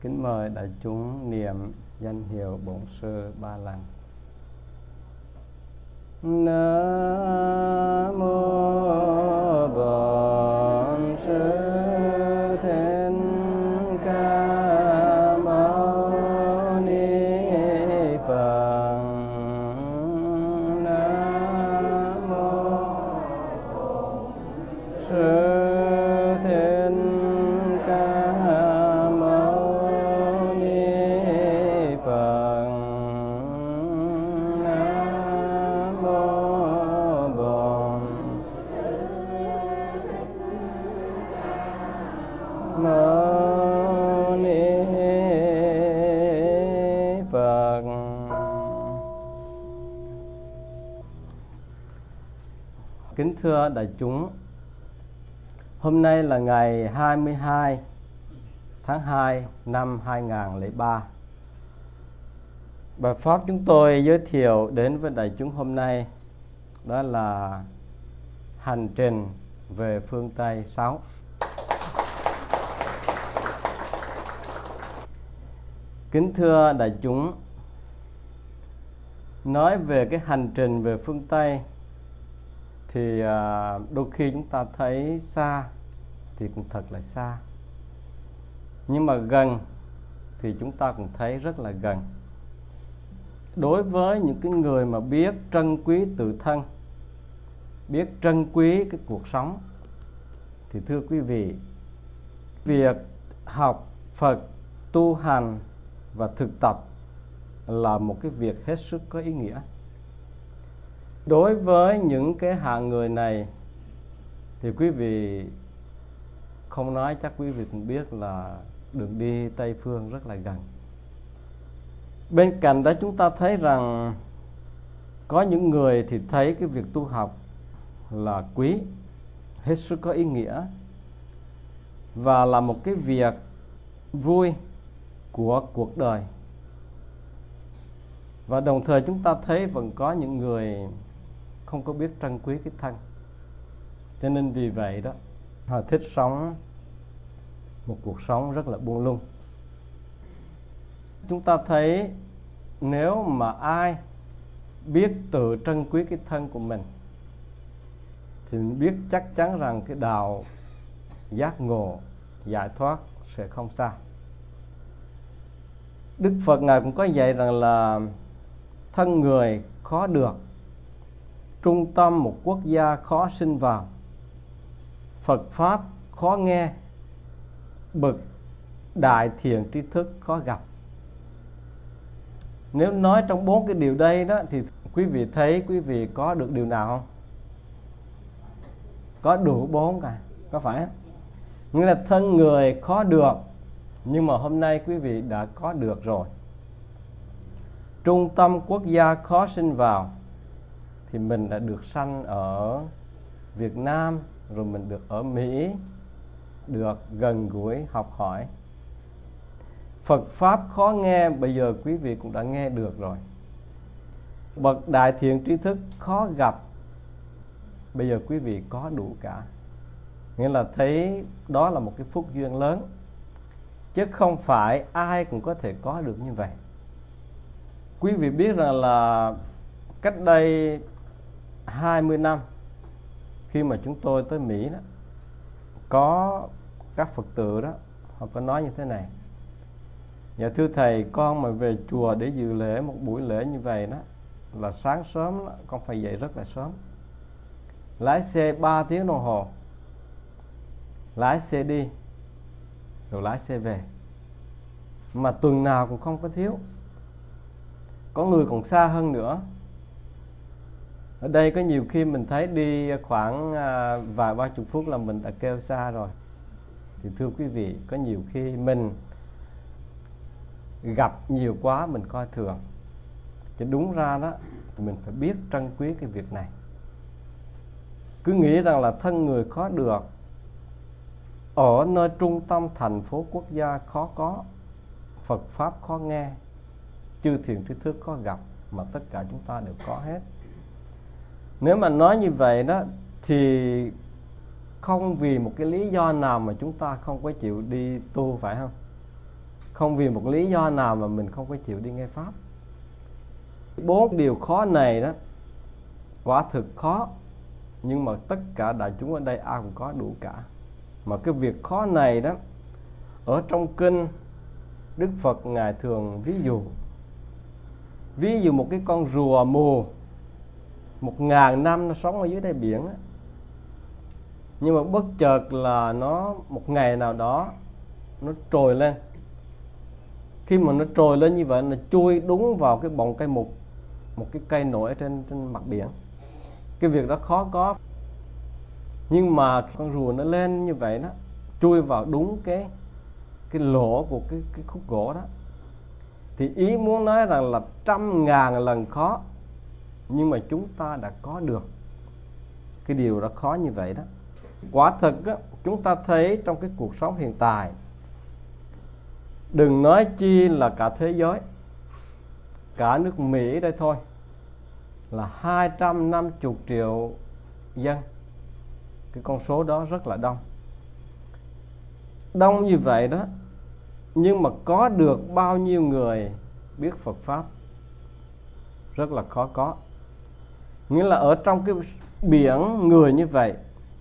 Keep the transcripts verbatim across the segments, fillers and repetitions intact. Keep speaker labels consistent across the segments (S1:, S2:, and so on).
S1: Kính mời đại chúng niệm danh hiệu Bổn Sư ba lần. Nam mô Bổn Sư Thích Ca Mâu Ni Phật. Nam mô Bổn Sư Kính thưa đại chúng, hôm nay là ngày hai mươi hai tháng hai năm hai nghìn không trăm lẻ ba. Bài pháp chúng tôi giới thiệu đến với đại chúng hôm nay đó là hành trình về phương Tây sáu. Kính thưa đại chúng, nói về cái hành trình về phương Tây thì đôi khi chúng ta thấy xa thì cũng thật là xa, nhưng mà gần thì chúng ta cũng thấy rất là gần. Đối với những cái người mà biết trân quý tự thân, biết trân quý cái cuộc sống, thì thưa quý vị, việc học Phật, tu hành và thực tập là một cái việc hết sức có ý nghĩa. Đối với những cái hạng người này thì quý vị không nói chắc quý vị cũng biết là đường đi Tây Phương rất là gần. Bên cạnh đó chúng ta thấy rằng có những người thì thấy cái việc tu học là quý, hết sức có ý nghĩa và là một cái việc vui của cuộc đời. Và đồng thời chúng ta thấy vẫn có những người không có biết trân quý cái thân, cho nên vì vậy đó họ thích sống một cuộc sống rất là buông lung. Chúng ta thấy nếu mà ai biết tự trân quý cái thân của mình thì mình biết chắc chắn rằng cái đạo giác ngộ, giải thoát sẽ không xa. Đức Phật Ngài cũng có dạy rằng là thân người khó được, trung tâm một quốc gia khó sinh vào, Phật Pháp khó nghe, bậc đại thiện tri thức khó gặp. Nếu nói trong bốn cái điều đây đó thì quý vị thấy quý vị có được điều nào không? Có đủ bốn cả, có phải? Nghĩa là thân người khó được, nhưng mà hôm nay quý vị đã có được rồi. Trung tâm quốc gia khó sinh vào, thì mình đã được sanh ở Việt Nam, rồi mình được ở Mỹ, được gần gũi học hỏi. Phật Pháp khó nghe, bây giờ quý vị cũng đã nghe được rồi. Bậc đại thiện tri thức khó gặp, bây giờ quý vị có đủ cả. Nghĩa là thấy đó là một cái phúc duyên lớn, chứ không phải ai cũng có thể có được như vậy. Quý vị biết rằng là cách đây hai mươi năm, khi mà chúng tôi tới Mỹ đó, có các Phật tử đó, họ có nói như thế này: dạ thưa thầy, con mà về chùa để dự lễ một buổi lễ như vậy đó, là sáng sớm đó, con phải dậy rất là sớm, lái xe ba tiếng đồng hồ, lái xe đi rồi lái xe về, mà tuần nào cũng không có thiếu. Có người còn xa hơn nữa. Ở đây có nhiều khi mình thấy đi khoảng vài ba chục phút là mình đã kêu xa rồi. Thì thưa quý vị, có nhiều khi mình gặp nhiều quá mình coi thường, chứ đúng ra đó thì mình phải biết trân quý cái việc này. Cứ nghĩ rằng là thân người khó được, ở nơi trung tâm thành phố quốc gia khó có, Phật Pháp khó nghe, chư thiện tri thức khó gặp, mà tất cả chúng ta đều có hết. Nếu mà nói như vậy đó thì không vì một cái lý do nào mà chúng ta không có chịu đi tu, phải không? không vì một lý do nào mà mình không có chịu đi nghe pháp. Bốn điều khó này đó quả thực khó, nhưng mà tất cả đại chúng ở đây ai cũng có đủ cả. Mà cái việc khó này đó, ở trong kinh Đức Phật Ngài thường ví dụ Ví dụ một cái con rùa mù một ngàn năm nó sống ở dưới đáy biển đó. Nhưng mà bất chợt là nó một ngày nào đó nó trồi lên. Khi mà nó trồi lên như vậy, nó chui đúng vào cái bọng cây mục, một cái cây nổi trên, trên mặt biển. Cái việc đó khó có. Nhưng mà con rùa nó lên như vậy đó, chui vào đúng cái cái lỗ của cái, cái khúc gỗ đó. Thì ý muốn nói rằng là trăm ngàn lần khó, nhưng mà chúng ta đã có được cái điều đó khó như vậy đó. Quả thực á, chúng ta thấy trong cái cuộc sống hiện tại, đừng nói chi là cả thế giới, cả nước Mỹ đây thôi là hai trăm năm mươi triệu dân. Cái con số đó rất là đông. Đông như vậy đó, nhưng mà có được bao nhiêu người biết Phật Pháp? Rất là khó có. Nghĩa là ở trong cái biển người như vậy,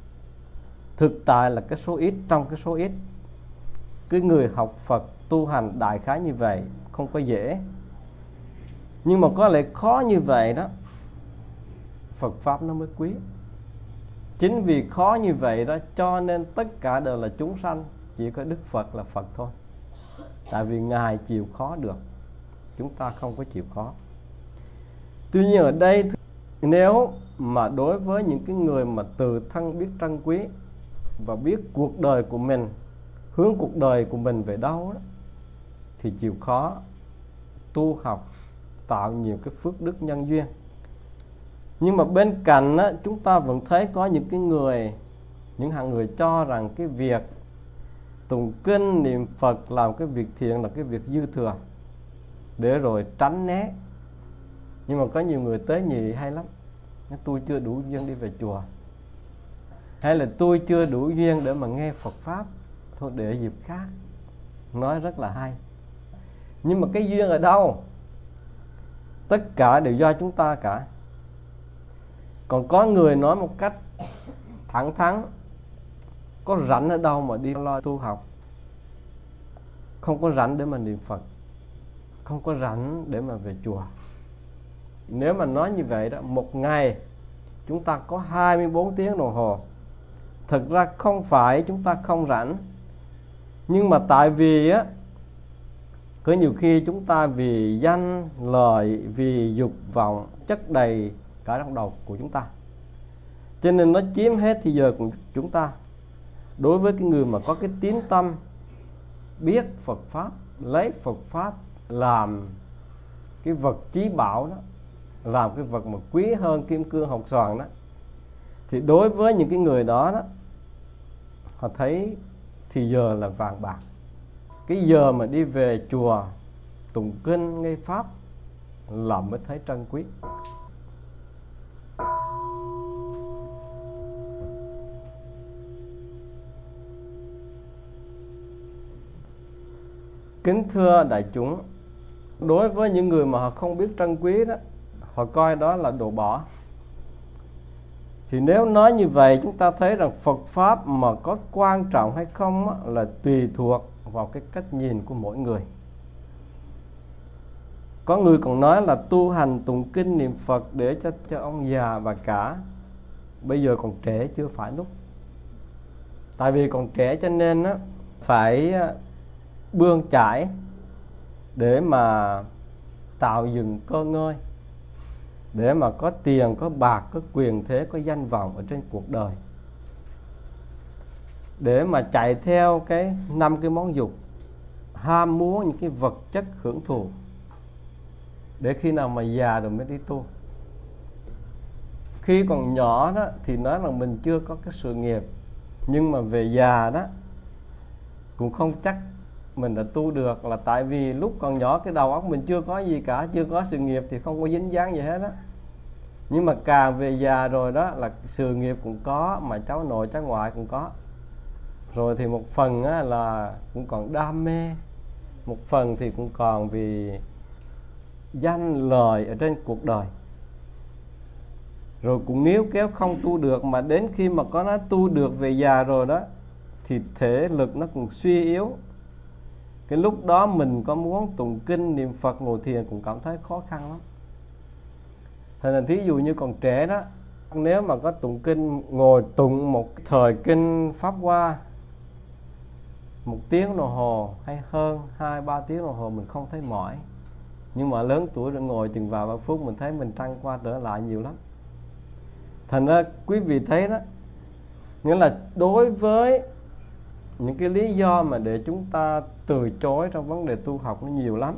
S1: thực tại là cái số ít trong cái số ít. Cái người học Phật tu hành đại khái như vậy không có dễ. Nhưng mà có lẽ khó như vậy đó, Phật Pháp nó mới quý. Chính vì khó như vậy đó, cho nên tất cả đều là chúng sanh, chỉ có Đức Phật là Phật thôi. Tại vì Ngài chịu khó được, chúng ta không có chịu khó. Tuy nhiên ở đây, nếu mà đối với những cái người mà từ thân biết trân quý và biết cuộc đời của mình, hướng cuộc đời của mình về đâu đó, thì chịu khó tu học, tạo nhiều cái phước đức nhân duyên. Nhưng mà bên cạnh á, chúng ta vẫn thấy có những cái người, những hạng người cho rằng cái việc tụng kinh niệm Phật làm cái việc thiện là cái việc dư thừa, để rồi tránh né. Nhưng mà có nhiều người tế nhị hay lắm, tôi chưa đủ duyên đi về chùa, hay là tôi chưa đủ duyên để mà nghe Phật Pháp, thôi để dịp khác. Nói rất là hay. Nhưng mà cái duyên ở đâu? Tất cả đều do chúng ta cả. Còn có người nói một cách thẳng thắn, có rảnh ở đâu mà đi lo tu học, không có rảnh để mà niệm Phật, không có rảnh để mà về chùa. Nếu mà nói như vậy đó, một ngày chúng ta có hai mươi bốn tiếng đồng hồ. Thực ra không phải chúng ta không rảnh, nhưng mà tại vì á, có nhiều khi chúng ta vì danh, lợi, vì dục vọng chất đầy cả trong đầu của chúng ta, cho nên nó chiếm hết thời giờ của chúng ta. Đối với cái người mà có cái tín tâm biết Phật Pháp, lấy Phật Pháp làm cái vật chí bảo đó, làm cái vật mà quý hơn kim cương hột xoàn đó, thì đối với những cái người đó đó, họ thấy thì giờ là vàng bạc. Cái giờ mà đi về chùa tụng kinh nghe Pháp là mới thấy trân quý. Kính thưa đại chúng, đối với những người mà họ không biết trân quý đó, họ coi đó là đồ bỏ. Thì nếu nói như vậy, chúng ta thấy rằng Phật Pháp mà có quan trọng hay không á, là tùy thuộc vào cái cách nhìn của mỗi người. Có người còn nói là tu hành tụng kinh niệm Phật để cho, cho ông già bà cả, bây giờ còn trẻ chưa phải lúc. Tại vì còn trẻ cho nên á, phải bươn chải để mà tạo dựng cơ ngơi, để mà có tiền, có bạc, có quyền thế, có danh vọng ở trên cuộc đời, để mà chạy theo cái năm cái món dục, ham muốn những cái vật chất hưởng thụ, để khi nào mà già rồi mới đi tu. Khi còn nhỏ đó thì nói là mình chưa có cái sự nghiệp, nhưng mà về già đó cũng không chắc mình đã tu được, là tại vì lúc còn nhỏ cái đầu óc mình chưa có gì cả, chưa có sự nghiệp thì không có dính dáng gì hết á. Nhưng mà càng về già rồi đó là sự nghiệp cũng có, mà cháu nội cháu ngoại cũng có. Rồi thì một phần á, là cũng còn đam mê, một phần thì cũng còn vì danh lời ở trên cuộc đời. Rồi cũng nếu kéo không tu được, mà đến khi mà có nó tu được về già rồi đó, thì thể lực nó cũng suy yếu. Cái lúc đó mình có muốn tụng kinh niệm Phật ngồi thiền cũng cảm thấy khó khăn lắm. Thành ra thí dụ như còn trẻ đó, nếu mà có tụng kinh, ngồi tụng một thời kinh Pháp Hoa một tiếng đồng hồ hay hơn, hai ba tiếng đồng hồ mình không thấy mỏi. Nhưng mà lớn tuổi rồi ngồi chừng vài ba phút mình thấy mình trăng qua trở lại nhiều lắm. Thành ra quý vị thấy đó, nghĩa là đối với những cái lý do mà để chúng ta từ chối trong vấn đề tu học nó nhiều lắm.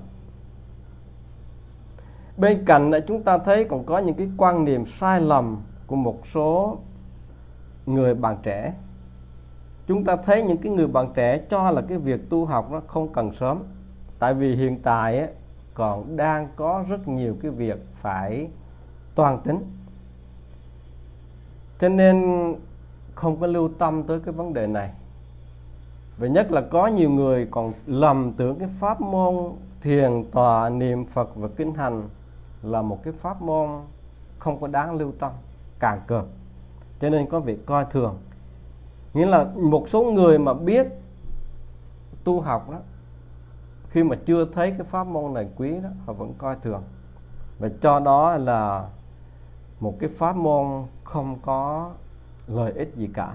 S1: Bên cạnh đó chúng ta thấy còn có những cái quan niệm sai lầm của một số người bạn trẻ. Chúng ta thấy những cái người bạn trẻ cho là cái việc tu học nó không cần sớm. Tại vì hiện tại ấy, còn đang có rất nhiều cái việc phải toan tính, cho nên không có lưu tâm tới cái vấn đề này. Và nhất là có nhiều người còn lầm tưởng cái pháp môn thiền tọa niệm Phật và kinh hành là một cái pháp môn không có đáng lưu tâm, càn cợt, cho nên có việc coi thường. Nghĩa là một số người mà biết tu học đó, khi mà chưa thấy cái pháp môn này quý đó, họ vẫn coi thường và cho đó là một cái pháp môn không có lợi ích gì cả.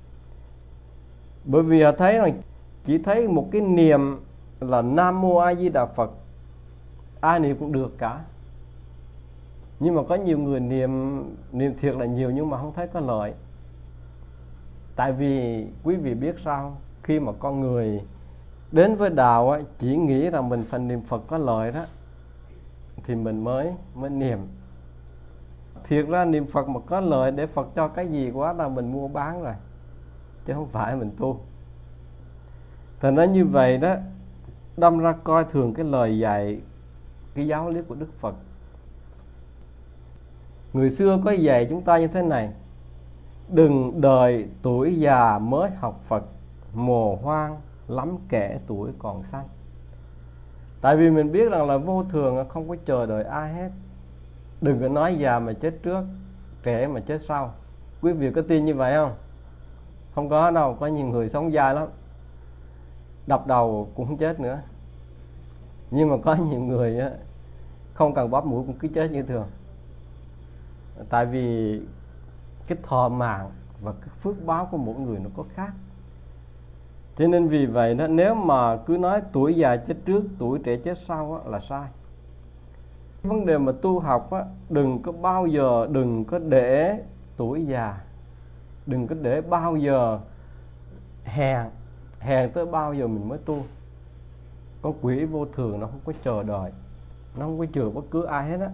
S1: Bởi vì họ thấy rằng chỉ thấy một cái niệm là Nam Mô A Di Đà Phật, ai niệm cũng được cả. Nhưng mà có nhiều người niệm niệm thiệt là nhiều nhưng mà không thấy có lợi. Tại vì quý vị biết sao, khi mà con người đến với đạo ấy, chỉ nghĩ rằng mình phải niệm Phật có lợi đó thì mình mới mới niệm. Thiệt ra niệm Phật mà có lợi để Phật cho cái gì quá là mình mua bán rồi, chứ không phải mình tu. Thành ra như vậy đó, đâm ra coi thường cái lời dạy, cái giáo lý của Đức Phật. Người xưa có dạy chúng ta như thế này: đừng đợi tuổi già mới học Phật, mồ hoang lắm kẻ tuổi còn xanh. Tại vì mình biết rằng là vô thường không có chờ đợi ai hết. Đừng có nói già mà chết trước, trẻ mà chết sau. Quý vị có tin như vậy không? Không có đâu, có nhiều người sống dài lắm, đập đầu cũng không chết nữa. Nhưng mà có nhiều người á, không cần bóp mũi cũng cứ chết như thường. Tại vì cái thọ mạng và cái phước báo của mỗi người nó có khác. Cho nên vì vậy đó, nếu mà cứ nói tuổi già chết trước, tuổi trẻ chết sau á, là sai. Vấn đề mà tu học á, đừng có bao giờ đừng có để tuổi già, đừng có để bao giờ hèn hèn tới bao giờ mình mới tu. Con quỷ vô thường nó không có chờ đợi, nó không có chờ bất cứ ai hết á.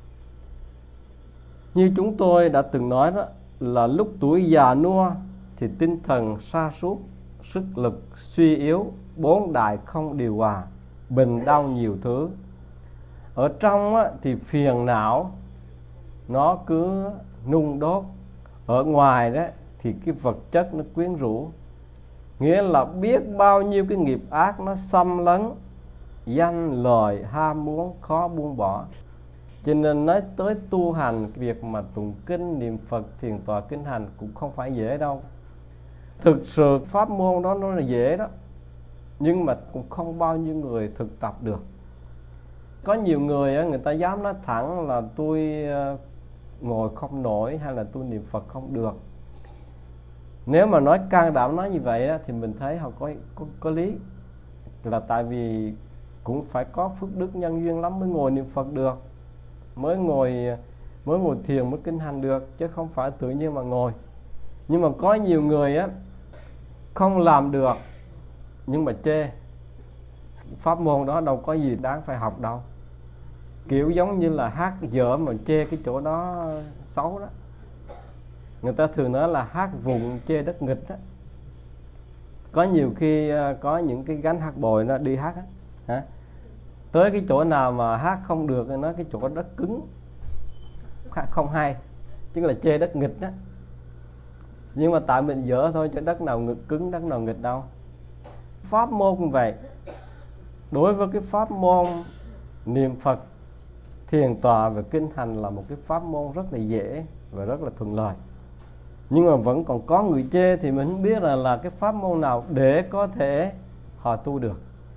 S1: Như chúng tôi đã từng nói đó, là lúc tuổi già nua thì tinh thần sa sút, sức lực suy yếu, bốn đại không điều hòa, bệnh đau nhiều thứ. Ở trong á, thì phiền não nó cứ nung đốt, ở ngoài đó thì cái vật chất nó quyến rũ. Nghĩa là biết bao nhiêu cái nghiệp ác nó xâm lấn, danh lời ham muốn khó buông bỏ. Cho nên nói tới tu hành, việc mà tụng kinh niệm Phật thiền tọa kinh hành cũng không phải dễ đâu. Thực sự pháp môn đó nó là dễ đó, nhưng mà cũng không bao nhiêu người thực tập được. Có nhiều người người ta dám nói thẳng là tôi ngồi không nổi hay là tôi niệm Phật không được. Nếu mà nói can đảm nói như vậy thì mình thấy họ có, có, có lý. Là tại vì cũng phải có phước đức nhân duyên lắm mới ngồi niệm Phật được, mới ngồi mới ngồi thiền mới kinh hành được, chứ không phải tự nhiên mà ngồi. Nhưng mà có nhiều người á không làm được nhưng mà chê. Pháp môn đó đâu có gì đáng phải học đâu. Kiểu giống như là hát dở mà chê cái chỗ đó xấu đó. Người ta thường nói là hát vụng chê đất nghịch đó. Có nhiều khi có những cái gánh hát bồi nó đi hát á, tới cái chỗ nào mà hát không được thì nói cái chỗ đất cứng, hát không hay, chứ là chê đất nghịch đó. Nhưng mà tại mình dở thôi, chứ đất nào nghịch cứng, đất nào nghịch đâu. Pháp môn cũng vậy. đối với cái pháp môn niệm Phật thiền tọa và kinh hành là một cái pháp môn rất là dễ và rất là thuận lợi. Nhưng mà vẫn còn có người chê, thì mình không biết là là cái pháp môn nào để có thể họ tu được.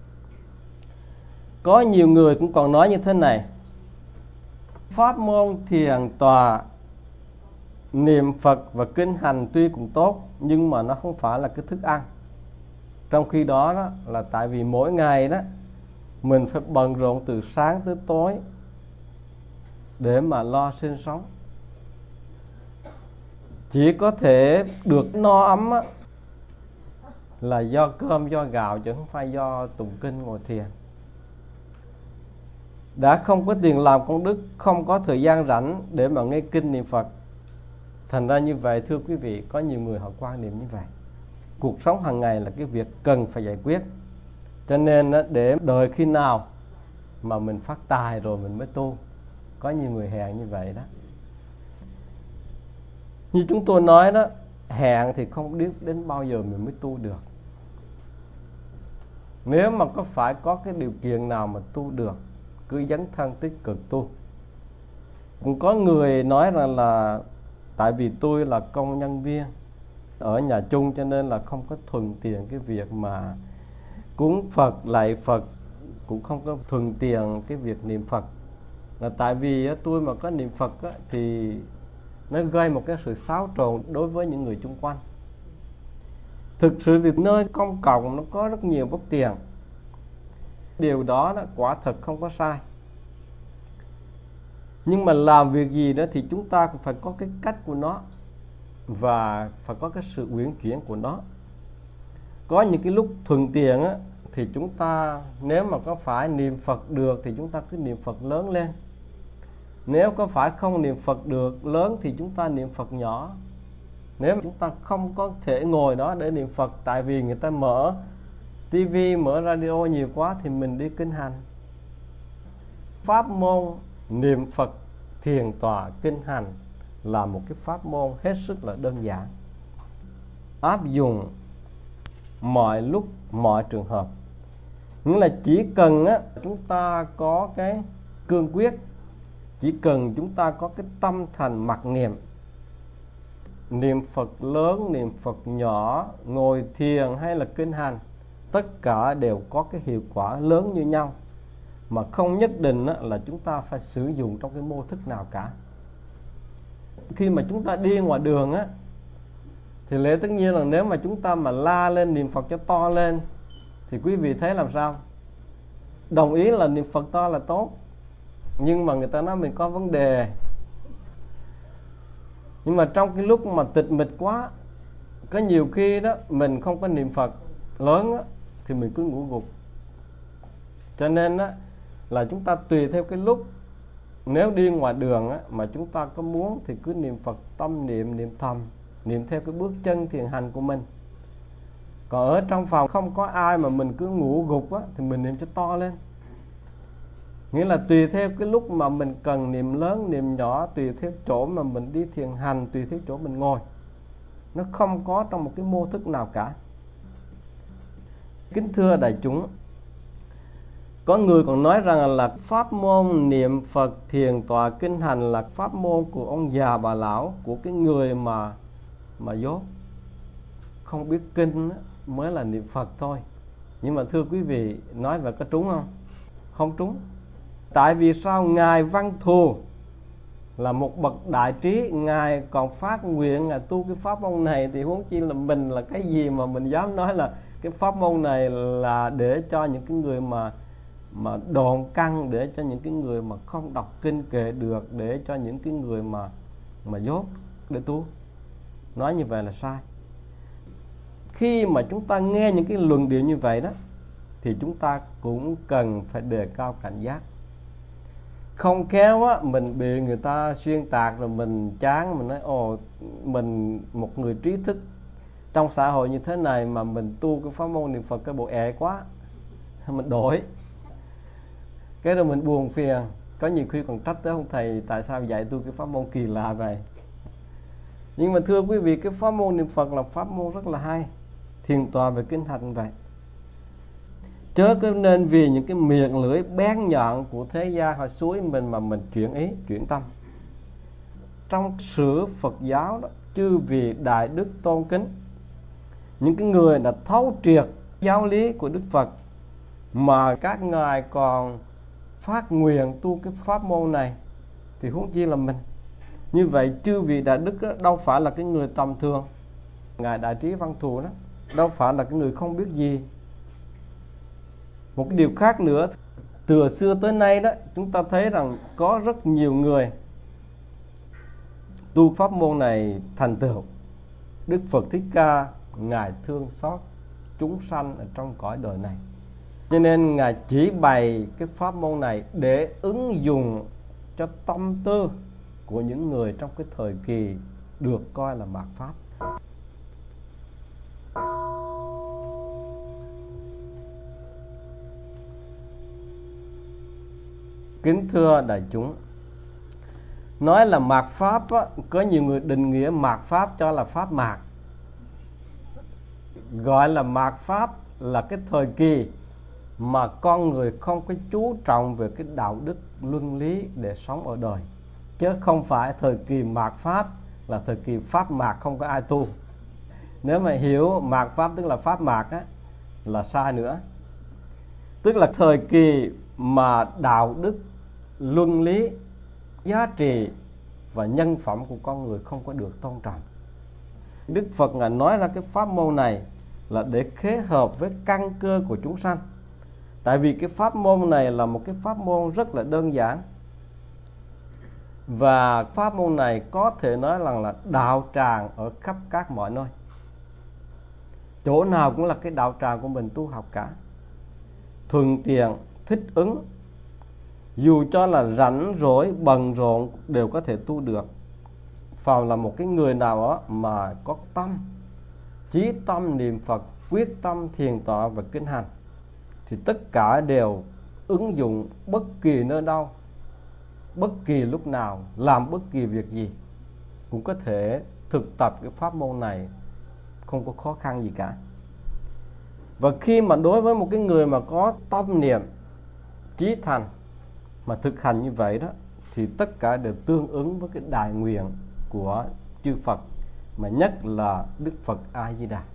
S1: Có nhiều người cũng còn nói như thế này: pháp môn thiền tọa, niệm Phật và kinh hành tuy cũng tốt, nhưng mà nó không phải là cái thức ăn. Trong khi đó, đó là tại vì mỗi ngày đó mình phải bận rộn từ sáng tới tối để mà lo sinh sống. Chỉ có thể được no ấm á, là do cơm do gạo, chứ không phải do tụng kinh ngồi thiền. Đã không có tiền làm công đức, không có thời gian rảnh để mà nghe kinh niệm Phật. Thành ra như vậy, thưa quý vị, có nhiều người họ quan niệm như vậy. Cuộc sống hàng ngày là cái việc cần phải giải quyết. Cho nên để đợi khi nào mà mình phát tài rồi mình mới tu. Có nhiều người hẹn như vậy đó. Như chúng tôi nói đó, hẹn thì không biết đến bao giờ mình mới tu được. Nếu mà có phải có cái điều kiện nào mà tu được, cứ dấn thân tích cực tu. Cũng có người nói rằng là tại vì tôi là công nhân viên ở nhà chung, cho nên là không có thuận tiện cái việc mà cúng Phật, lạy Phật, cũng không có thuận tiện cái việc niệm Phật. Là tại vì tôi mà có niệm Phật thì nó gây một cái sự xáo trộn đối với những người chung quanh. Thực sự thì nơi công cộng nó có rất nhiều bất tiện. Điều đó, đó quả thật không có sai. Nhưng mà làm việc gì đó thì chúng ta cũng phải có cái cách của nó, và phải có cái sự uyển chuyển của nó. Có những cái lúc thuận tiện á, thì chúng ta nếu mà có phải niệm Phật được thì chúng ta cứ niệm Phật lớn lên. Nếu có phải không niệm Phật được lớn thì chúng ta niệm Phật nhỏ. Nếu chúng ta không có thể ngồi đó để niệm Phật, tại vì người ta mở tivi, mở radio nhiều quá, thì mình đi kinh hành. Pháp môn niệm Phật, thiền tọa, kinh hành là một cái pháp môn hết sức là đơn giản, áp dụng mọi lúc, mọi trường hợp. Nghĩa là chỉ cần á, chúng ta có cái cương quyết, chỉ cần chúng ta có cái tâm thành mặc niệm, niệm Phật lớn, niệm Phật nhỏ, ngồi thiền hay là kinh hành, tất cả đều có cái hiệu quả lớn như nhau, mà không nhất định á, là chúng ta phải sử dụng trong cái mô thức nào cả. Khi mà chúng ta đi ngoài đường á, thì lẽ tất nhiên là nếu mà chúng ta mà la lên niệm Phật cho to lên, thì quý vị thấy làm sao? Đồng ý là niệm Phật to là tốt, nhưng mà người ta nói mình có vấn đề. Nhưng mà trong cái lúc mà tịch mịch quá, có nhiều khi đó mình không có niệm Phật lớn á, thì mình cứ ngủ gục. Cho nên á, là chúng ta tùy theo cái lúc. Nếu đi ngoài đường á, mà chúng ta có muốn thì cứ niệm Phật tâm niệm, niệm thầm, niệm theo cái bước chân thiền hành của mình. Còn ở trong phòng không có ai mà mình cứ ngủ gục á, thì mình niệm cho to lên. Nghĩa là tùy theo cái lúc mà mình cần niệm lớn, niệm nhỏ, tùy theo chỗ mà mình đi thiền hành, tùy theo chỗ mình ngồi. Nó không có trong một cái mô thức nào cả. Kính thưa đại chúng, có người còn nói rằng là pháp môn niệm Phật, thiền tọa, kinh hành là pháp môn của ông già bà lão, của cái người mà mà dốt, không biết kinh mới là niệm Phật thôi. Nhưng mà thưa quý vị, nói vậy có trúng không? Không trúng. Tại vì sao? Ngài Văn Thù là một bậc đại trí, Ngài còn phát nguyện Ngài tu cái pháp môn này, thì huống chi là mình là cái gì mà mình dám nói là cái pháp môn này là để cho những cái người mà mà đòn căn, để cho những cái người mà không đọc kinh kệ được, để cho những cái người mà mà dốt để tu. Nói như vậy là sai. Khi mà chúng ta nghe những cái luận điệu như vậy đó, thì chúng ta cũng cần phải đề cao cảnh giác. Không khéo á, mình bị người ta xuyên tạc rồi mình chán, mình nói ồ, mình một người trí thức trong xã hội như thế này mà mình tu cái pháp môn niệm Phật cái bộ ẹ quá, mình đổi. Cái rồi mình buồn phiền, có nhiều khi còn trách tới ông thầy tại sao dạy tôi cái pháp môn kỳ lạ vậy. Nhưng mà thưa quý vị, cái pháp môn niệm Phật là pháp môn rất là hay, thiền tọa về kinh hành vậy. Chớ có nên vì những cái miệng lưỡi bén nhọn của thế gian họ xúi mình mà mình chuyển ý, chuyển tâm. Trong sử Phật giáo đó, chư vị đại đức tôn kính, những cái người đã thấu triệt giáo lý của Đức Phật, mà các ngài còn phát nguyện tu cái pháp môn này, thì huống chi là mình. Như vậy chư vị đại đức đó, đâu phải là cái người tầm thường. Ngài Đại Trí Văn Thù đó đâu phải là cái người không biết gì. Một cái điều khác nữa, từ xưa tới nay đó, chúng ta thấy rằng có rất nhiều người tu pháp môn này thành tựu. Đức Phật Thích Ca ngài thương xót chúng sanh ở trong cõi đời này, cho nên ngài chỉ bày cái pháp môn này để ứng dụng cho tâm tư của những người trong cái thời kỳ được coi là mạt pháp. Kính thưa đại chúng, nói là mạt pháp á, có nhiều người định nghĩa mạt pháp cho là pháp mạt. Gọi là mạt pháp là cái thời kỳ mà con người không có chú trọng về cái đạo đức luân lý để sống ở đời, chứ không phải thời kỳ mạt pháp là thời kỳ pháp mạt không có ai tu. Nếu mà hiểu mạt pháp tức là pháp mạt á, là sai nữa. Tức là thời kỳ mà đạo đức luân lý, giá trị và nhân phẩm của con người không có được tôn trọng. Đức Phật ngài nói ra cái pháp môn này là để khế hợp với căn cơ của chúng sanh. Tại vì cái pháp môn này là một cái pháp môn rất là đơn giản, và pháp môn này có thể nói rằng là đạo tràng ở khắp các mọi nơi. Chỗ nào cũng là cái đạo tràng của mình tu học cả. Thuận tiện, thích ứng, dù cho là rảnh rỗi, bận rộn đều có thể tu được. Phàm là một cái người nào đó mà có tâm, chí tâm niệm Phật, quyết tâm thiền tọa và kinh hành, thì tất cả đều ứng dụng bất kỳ nơi đâu, bất kỳ lúc nào, làm bất kỳ việc gì cũng có thể thực tập cái pháp môn này, không có khó khăn gì cả. Và khi mà đối với một cái người mà có tâm niệm, chí thành mà thực hành như vậy đó, thì tất cả đều tương ứng với cái đại nguyện của chư Phật, mà nhất là Đức Phật A Di Đà.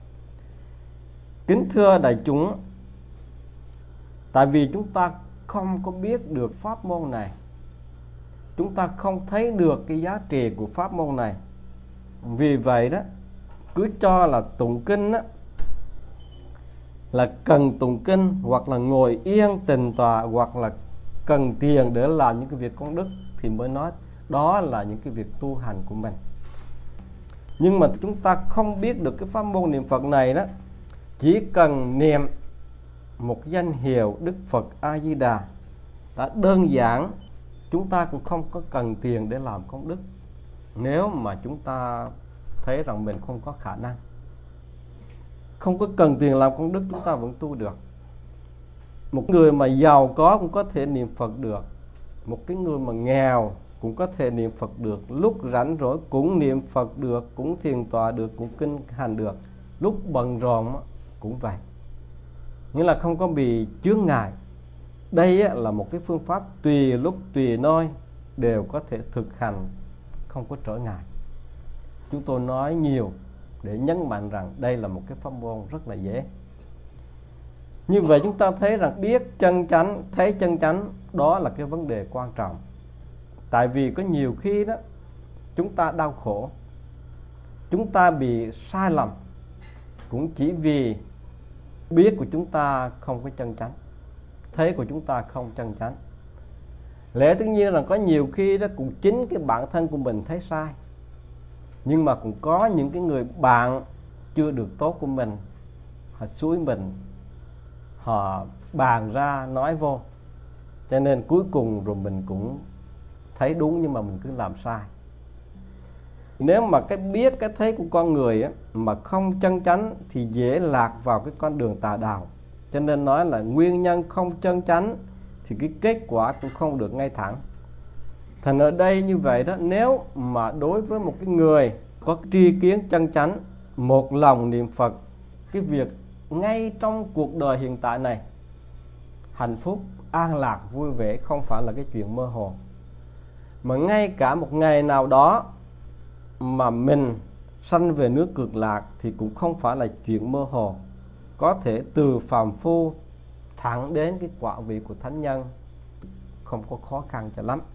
S1: Kính thưa đại chúng, tại vì chúng ta không có biết được pháp môn này, chúng ta không thấy được cái giá trị của pháp môn này, vì vậy đó cứ cho là tụng kinh đó, là cần tụng kinh, hoặc là ngồi yên tịnh tọa, hoặc là cần tiền để làm những cái việc công đức, thì mới nói đó là những cái việc tu hành của mình. Nhưng mà chúng ta không biết được cái pháp môn niệm Phật này đó, chỉ cần niệm một danh hiệu Đức Phật A Di Đà đã đơn giản, chúng ta cũng không có cần tiền để làm công đức, nếu mà chúng ta thấy rằng mình không có khả năng. Không có cần tiền làm công đức, chúng ta vẫn tu được. Một người mà giàu có cũng có thể niệm Phật được, một cái người mà nghèo cũng có thể niệm Phật được, lúc rảnh rỗi cũng niệm Phật được, cũng thiền tọa được, cũng kinh hành được, lúc bận rộn cũng vậy. Nghĩa là không có bị chướng ngại. Đây là một cái phương pháp tùy lúc tùy nơi đều có thể thực hành, không có trở ngại. Chúng tôi nói nhiều để nhấn mạnh rằng đây là một cái pháp môn rất là dễ. Như vậy chúng ta thấy rằng biết chân chánh, thấy chân chánh, đó là cái vấn đề quan trọng. Tại vì có nhiều khi đó chúng ta đau khổ, chúng ta bị sai lầm, cũng chỉ vì biết của chúng ta không có chân chánh, thấy của chúng ta không chân chánh. Lẽ tất nhiên là có nhiều khi đó cũng chính cái bản thân của mình thấy sai, nhưng mà cũng có những cái người bạn chưa được tốt của mình, họ xúi mình, họ bàn ra nói vô, cho nên cuối cùng rồi mình cũng thấy đúng nhưng mà mình cứ làm sai. Nếu mà cái biết, cái thấy của con người á, mà không chân chánh thì dễ lạc vào cái con đường tà đạo. Cho nên nói là nguyên nhân không chân chánh thì cái kết quả cũng không được ngay thẳng. Thành ở đây như vậy đó, nếu mà đối với một cái người có tri kiến chân chánh, một lòng niệm Phật, cái việc ngay trong cuộc đời hiện tại này hạnh phúc, an lạc, vui vẻ không phải là cái chuyện mơ hồ. Mà ngay cả một ngày nào đó mà mình sanh về nước Cực Lạc thì cũng không phải là chuyện mơ hồ. Có thể từ phàm phu thẳng đến cái quả vị của thánh nhân, không có khó khăn cho lắm.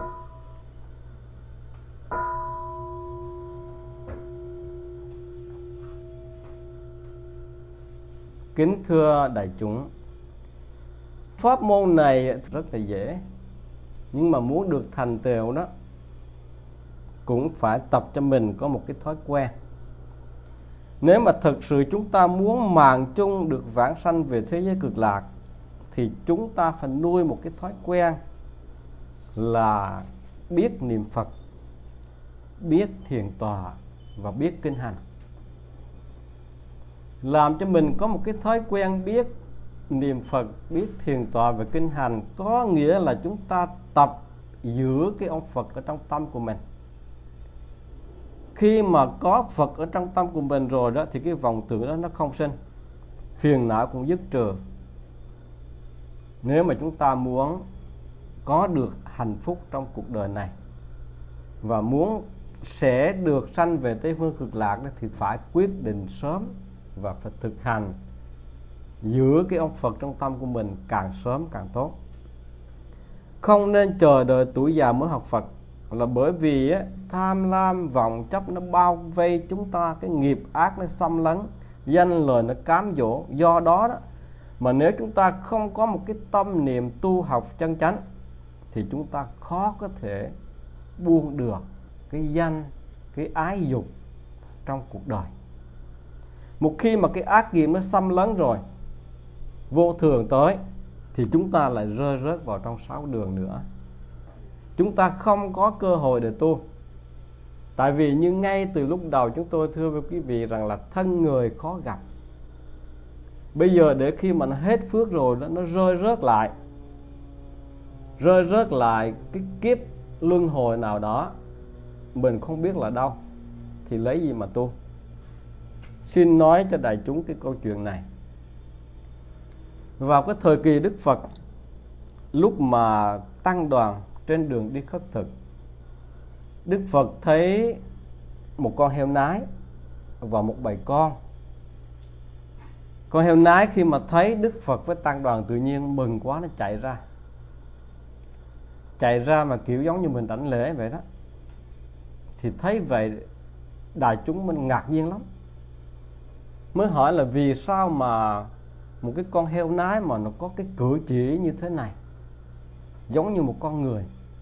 S1: Kính thưa đại chúng, pháp môn này rất là dễ, nhưng mà muốn được thành tựu đó cũng phải tập cho mình có một cái thói quen. Nếu mà thực sự chúng ta muốn mạng chung được vãng sanh về thế giới Cực Lạc thì chúng ta phải nuôi một cái thói quen là biết niệm Phật, biết thiền tọa và biết kinh hành. Làm cho mình có một cái thói quen biết niệm Phật, biết thiền tọa và kinh hành, có nghĩa là chúng ta tập giữ cái ông Phật ở trong tâm của mình. Khi mà có Phật ở trong tâm của mình rồi đó thì cái vọng tưởng đó nó không sinh, phiền não cũng dứt trừ. Nếu mà chúng ta muốn có được hạnh phúc trong cuộc đời này và muốn sẽ được sanh về Tây Phương Cực Lạc đó, thì phải quyết định sớm và phải thực hành giữ cái ông Phật trong tâm của mình càng sớm càng tốt. Không nên chờ đợi tuổi già mới học Phật, là bởi vì á, tham lam vọng chấp nó bao vây chúng ta, cái nghiệp ác nó xâm lấn, danh lời nó cám dỗ. Do đó, đó mà nếu chúng ta không có một cái tâm niệm tu học chân chánh thì chúng ta khó có thể buông được cái danh, cái ái dục trong cuộc đời. Một khi mà cái ác nghiệp nó xâm lấn rồi, vô thường tới, thì chúng ta lại rơi rớt vào trong sáu đường nữa. Chúng ta không có cơ hội để tu. Tại vì như ngay từ lúc đầu chúng tôi thưa với quý vị rằng là thân người khó gặp. Bây giờ để khi mà nó hết phước rồi đó, nó rơi rớt lại Rơi rớt lại cái kiếp luân hồi nào đó, mình không biết là đâu, thì lấy gì mà tu. Xin nói cho đại chúng cái câu chuyện này. Vào cái thời kỳ Đức Phật, lúc mà tăng đoàn trên đường đi khất thực, Đức Phật thấy một con heo nái và một bầy con. Con heo nái khi mà thấy Đức Phật với tăng đoàn tự nhiên mừng quá, nó chạy ra Chạy ra mà kiểu giống như mình đảnh lễ vậy đó. Thì thấy vậy đại chúng mình ngạc nhiên lắm, mới hỏi là vì sao mà một cái con heo nái mà nó có cái cử chỉ như thế này, giống như một con người.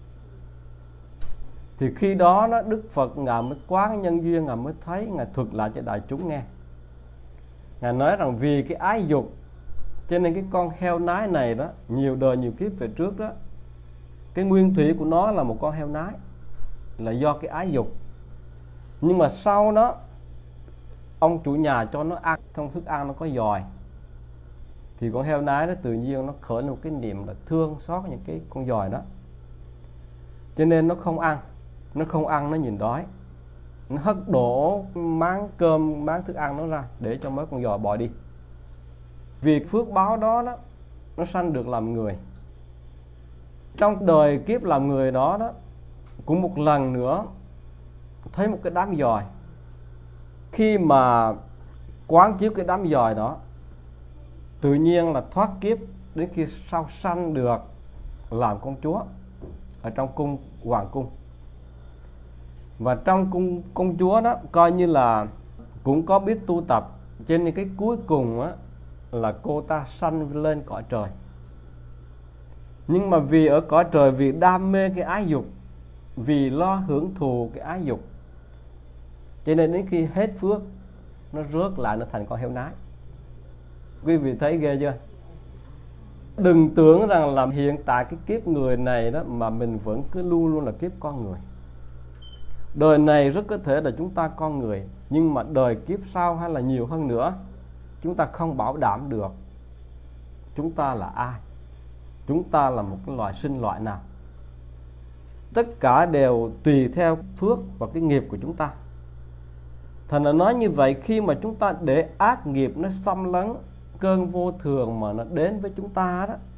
S1: Thì khi đó, đó Đức Phật Ngài mới quán nhân duyên, Ngài mới thấy, Ngài thuật lại cho đại chúng nghe. Ngài nói rằng vì cái ái dục cho nên cái con heo nái này đó, nhiều đời nhiều kiếp về trước đó, cái nguyên thủy của nó là một con heo nái, là do cái ái dục. Nhưng mà sau đó ông chủ nhà cho nó ăn, trong thức ăn nó có giòi, thì con heo nái đó tự nhiên nó khởi lên một cái niệm là thương xót những cái con giòi đó, cho nên nó không ăn. Nó không ăn, nó nhìn đói, nó hất đổ máng cơm, máng thức ăn nó ra để cho mấy con giòi bỏ đi. Vì phước báo đó, đó nó sanh được làm người. Trong đời kiếp làm người đó, đó cũng một lần nữa thấy một cái đám giòi. Khi mà quán chiếu cái đám giòi đó, tự nhiên là thoát kiếp đến khi sau sanh được làm công chúa ở trong cung hoàng cung. Và trong cung công chúa đó coi như là cũng có biết tu tập, cho nên cái cuối cùng á, là cô ta sanh lên cõi trời. Nhưng mà vì ở cõi trời, vì đam mê cái ái dục, vì lo hưởng thụ cái ái dục, cho nên đến khi hết phước, nó rớt lại, nó thành con heo nái. Quý vị thấy ghê chưa? Đừng tưởng rằng là hiện tại cái kiếp người này đó mà mình vẫn cứ luôn luôn là kiếp con người. Đời này rất có thể là chúng ta con người, nhưng mà đời kiếp sau hay là nhiều hơn nữa, chúng ta không bảo đảm được chúng ta là ai, chúng ta là một cái loài sinh loại nào. Tất cả đều tùy theo phước và cái nghiệp của chúng ta. Thành ra nói như vậy, khi mà chúng ta để ác nghiệp nó xâm lấn, cơn vô thường mà nó đến với chúng ta đó,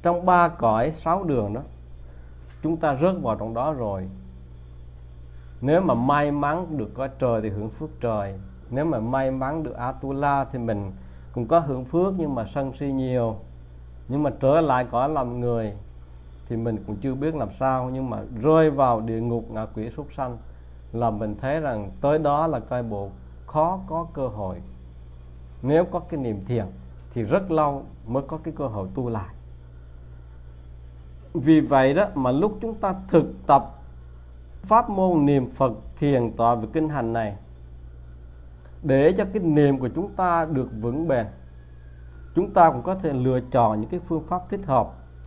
S1: trong ba cõi sáu đường đó, chúng ta rớt vào trong đó rồi. Nếu mà may mắn được cõi trời thì hưởng phước trời. Nếu mà may mắn được Atula thì mình cũng có hưởng phước nhưng mà sân si nhiều. Nhưng mà trở lại cõi làm người thì mình cũng chưa biết làm sao. Nhưng mà rơi vào địa ngục ngạ quỷ súc sanh là mình thấy rằng tới đó là coi bộ khó có cơ hội. Nếu có cái niềm thiền thì rất lâu mới có cái cơ hội tu lại. Vì vậy đó mà lúc chúng ta thực tập pháp môn niệm Phật thiền tọa và kinh hành này, để cho cái niệm của chúng ta được vững bền, chúng ta cũng có thể lựa chọn những cái phương pháp thích hợp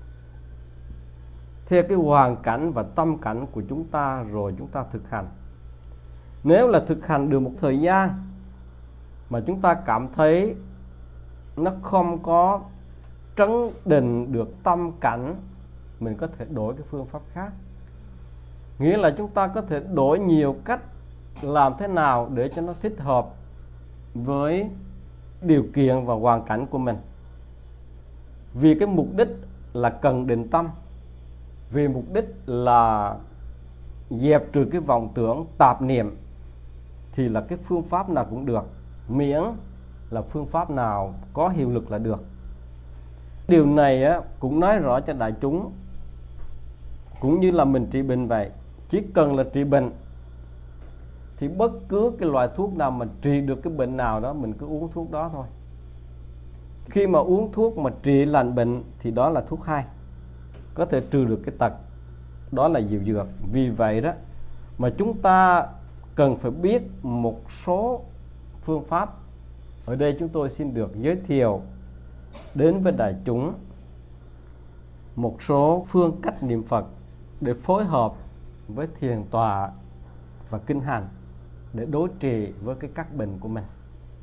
S1: theo cái hoàn cảnh và tâm cảnh của chúng ta rồi chúng ta thực hành. Nếu là thực hành được một thời gian mà chúng ta cảm thấy nó không có trấn định được tâm cảnh, mình có thể đổi cái phương pháp khác. Nghĩa là chúng ta có thể đổi nhiều cách làm thế nào để cho nó thích hợp với điều kiện và hoàn cảnh của mình. Vì cái mục đích là cần định tâm, vì mục đích là dẹp trừ cái vọng tưởng tạp niệm, thì là cái phương pháp nào cũng được, miễn là phương pháp nào có hiệu lực là được. Điều này á, cũng nói rõ cho đại chúng, cũng như là mình trị bệnh vậy. Chỉ cần là trị bệnh thì bất cứ cái loại thuốc nào mà trị được cái bệnh nào đó, mình cứ uống thuốc đó thôi. Khi mà uống thuốc mà trị lành bệnh thì đó là thuốc hay, có thể trừ được cái tật, đó là diệu dược. Vì vậy đó mà chúng ta cần phải biết một số phương pháp. Ở đây chúng tôi xin được giới thiệu đến với đại chúng một số phương cách niệm Phật để phối hợp với thiền tọa và kinh hành để đối trị với cái các bệnh của mình.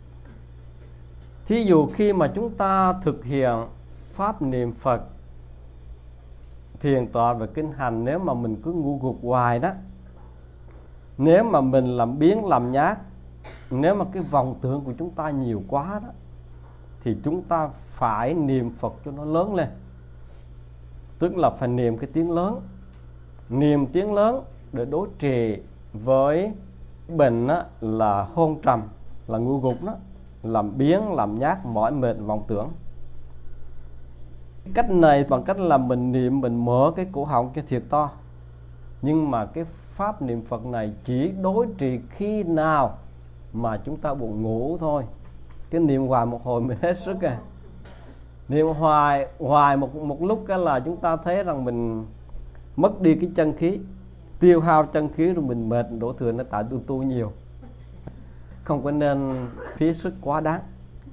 S1: Thí dụ khi mà chúng ta thực hiện pháp niệm Phật, thiền tọa và kinh hành, nếu mà mình cứ ngu gục hoài đó, nếu mà mình làm biếng làm nhác, nếu mà cái vọng tưởng của chúng ta nhiều quá đó, thì chúng ta phải niệm Phật cho nó lớn lên. Tức là phải niệm cái tiếng lớn, niệm tiếng lớn để đối trị với bệnh đó, là hôn trầm, là ngu gục đó, làm biếng làm nhác, mỏi mệt, vọng tưởng. Cách này bằng cách là mình niệm, mình mở cái cổ họng cho thiệt to. Nhưng mà cái pháp niệm Phật này chỉ đối trị khi nào mà chúng ta buồn ngủ thôi. Cái niệm hoài một hồi mình hết sức à. Niệm hoài hoài một một lúc cái là chúng ta thấy rằng mình mất đi cái chân khí, tiêu hao chân khí rồi mình mệt đổ thừa, nó tại tu tu nhiều. Không có nên phí sức quá đáng.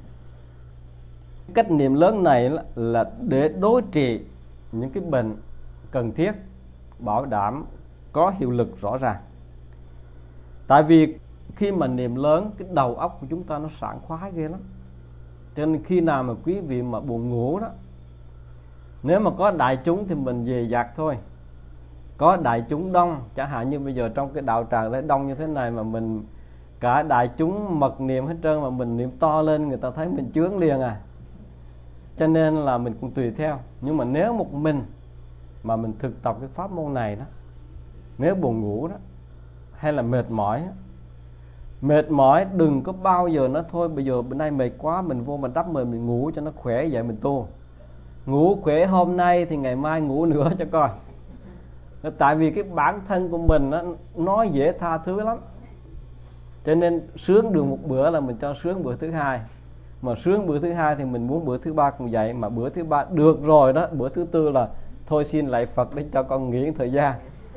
S1: Cách niệm lớn này là để đối trị những cái bệnh cần thiết, bảo đảm có hiệu lực rõ ràng. Tại vì khi mà niệm lớn, cái đầu óc của chúng ta nó sảng khoái ghê lắm. Cho nên khi nào mà quý vị mà buồn ngủ đó, nếu mà có đại chúng thì mình về dạt thôi. Có đại chúng đông, chẳng hạn như bây giờ trong cái đạo tràng đấy đông như thế này mà mình cả đại chúng mật niệm hết trơn, mà mình niệm to lên người ta thấy mình chướng liền à. Cho nên là mình cũng tùy theo. Nhưng mà nếu một mình mà mình thực tập cái pháp môn này đó, nếu buồn ngủ đó hay là mệt mỏi đó, mệt mỏi đừng có bao giờ nói thôi bây giờ bữa nay mệt quá, mình vô mình đắp mình mình ngủ cho nó khỏe, vậy mình tu. Ngủ khỏe hôm nay thì ngày mai ngủ nữa cho coi. Tại vì cái bản thân của mình đó, nó dễ tha thứ lắm. Cho nên sướng được một bữa là mình cho sướng bữa thứ hai, mà sướng bữa thứ hai thì mình muốn bữa thứ ba cũng vậy, mà bữa thứ ba được rồi đó, bữa thứ tư là thôi xin lạy Phật để cho con nghỉ thời gian.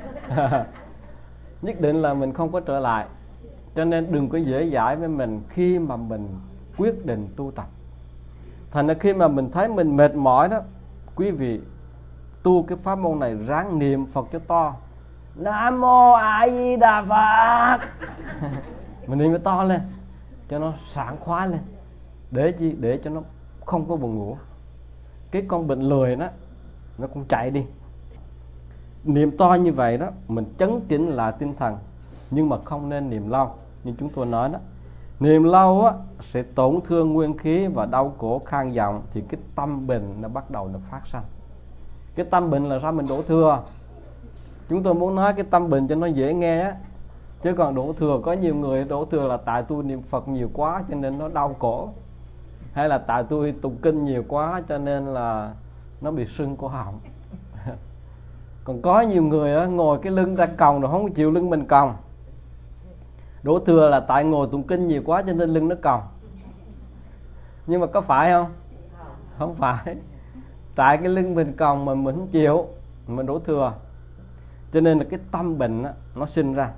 S1: Nhất định là mình không có trở lại. Cho nên đừng có dễ dãi với mình khi mà mình quyết định tu tập. Thành ra khi mà mình thấy mình mệt mỏi đó, quý vị tu cái pháp môn này ráng niệm Phật cho to. Nam mô A Di Đà Phật. Mình niệm cho to lên cho nó sảng khoái lên. Để chi? Để cho nó không có buồn ngủ. Cái con bệnh lười đó nó cũng chạy đi. Niệm to như vậy đó, mình chấn chỉnh lại tinh thần. Nhưng mà không nên niệm lâu. Như chúng tôi nói đó, niệm lâu á sẽ tổn thương nguyên khí và đau cổ khan giọng, thì cái tâm bệnh nó bắt đầu nó phát sinh. Cái tâm bệnh là sao mình đổ thừa. Chúng tôi muốn nói cái tâm bệnh cho nó dễ nghe á. Chứ còn đổ thừa, có nhiều người đổ thừa là tại tôi niệm Phật nhiều quá cho nên nó đau cổ, hay là tại tôi tụng kinh nhiều quá cho nên là nó bị sưng cổ họng. Còn có nhiều người á, ngồi cái lưng ra còng rồi không chịu lưng mình còng. Đổ thừa là tại ngồi tụng kinh nhiều quá cho nên lưng nó còng. Nhưng mà có phải không? Không phải. Tại cái lưng mình còng mà mình không chịu, mình đổ thừa. Cho nên là cái tâm bệnh á, nó sinh ra.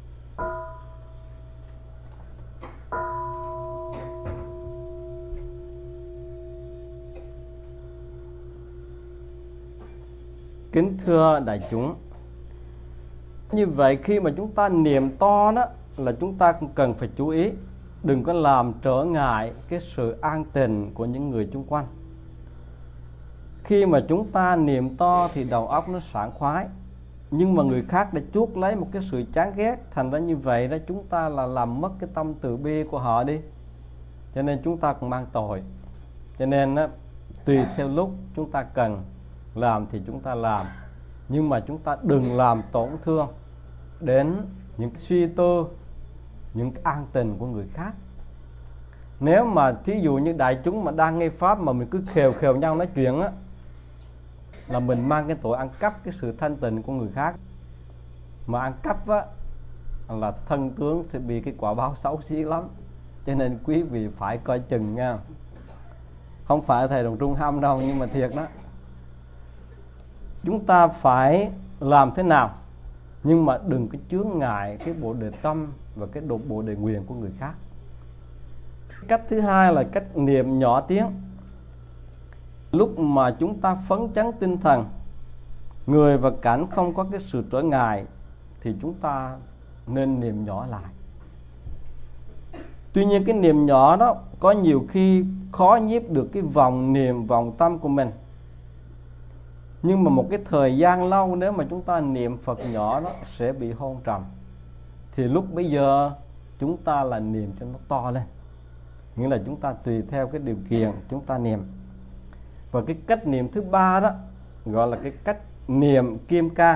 S1: Kính thưa đại chúng, như vậy khi mà chúng ta niệm to đó là chúng ta cũng cần phải chú ý, đừng có làm trở ngại cái sự an tịnh của những người xung quanh. Khi mà chúng ta niệm to thì đầu óc nó sảng khoái, nhưng mà người khác đã chuốc lấy một cái sự chán ghét, thành ra như vậy đó chúng ta là làm mất cái tâm từ bi của họ đi, cho nên chúng ta cũng mang tội. Cho nên đó, tùy theo lúc chúng ta cần làm thì chúng ta làm, nhưng mà chúng ta đừng làm tổn thương đến những suy tư, những an tình của người khác. Nếu mà thí dụ như đại chúng mà đang nghe pháp mà mình cứ khều khều nhau nói chuyện á, là mình mang cái tội ăn cắp cái sự thanh tịnh của người khác. Mà ăn cắp á là thân tướng sẽ bị cái quả báo xấu xí lắm. Cho nên quý vị phải coi chừng nha. Không phải thầy Đồng Trung hăm đâu, nhưng mà thiệt đó. Chúng ta phải làm thế nào, nhưng mà đừng có chướng ngại cái bộ đề tâm và cái độ bộ đề nguyện của người khác. Cách thứ hai là cách niệm nhỏ tiếng. Lúc mà chúng ta phấn chấn tinh thần, người và cảnh không có cái sự trở ngại, thì chúng ta nên niệm nhỏ lại. Tuy nhiên cái niệm nhỏ đó có nhiều khi khó nhiếp được cái vòng niệm, vòng tâm của mình. Nhưng mà một cái thời gian lâu nếu mà chúng ta niệm Phật nhỏ đó sẽ bị hôn trầm. Thì lúc bây giờ chúng ta là niệm cho nó to lên. Nghĩa là chúng ta tùy theo cái điều kiện chúng ta niệm. Và cái cách niệm thứ ba đó gọi là cái cách niệm kim cang.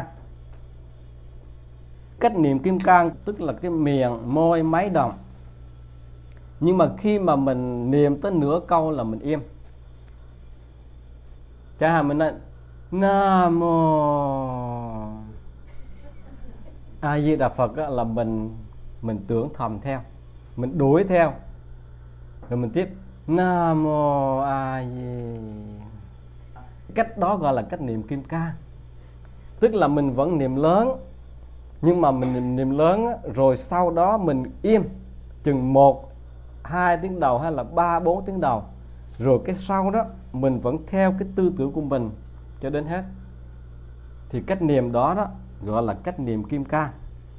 S1: Cách niệm kim cang tức là cái miệng môi máy động. Nhưng mà khi mà mình niệm tới nửa câu là mình im. Chẳng hạn mình nói Nam Mô A Di Đà Phật á, là mình mình tưởng thầm theo, mình đuổi theo, rồi mình tiếp Nam Mô A Di. Cách đó gọi là cách niệm kim cang. Tức là mình vẫn niệm lớn, nhưng mà mình niệm, niệm lớn á, rồi sau đó mình im chừng một, hai tiếng đầu hay là ba, bốn tiếng đầu. Rồi cái sau đó mình vẫn theo cái tư tưởng của mình cho đến hết. Thì cách niệm đó đó gọi là cách niệm kim cang.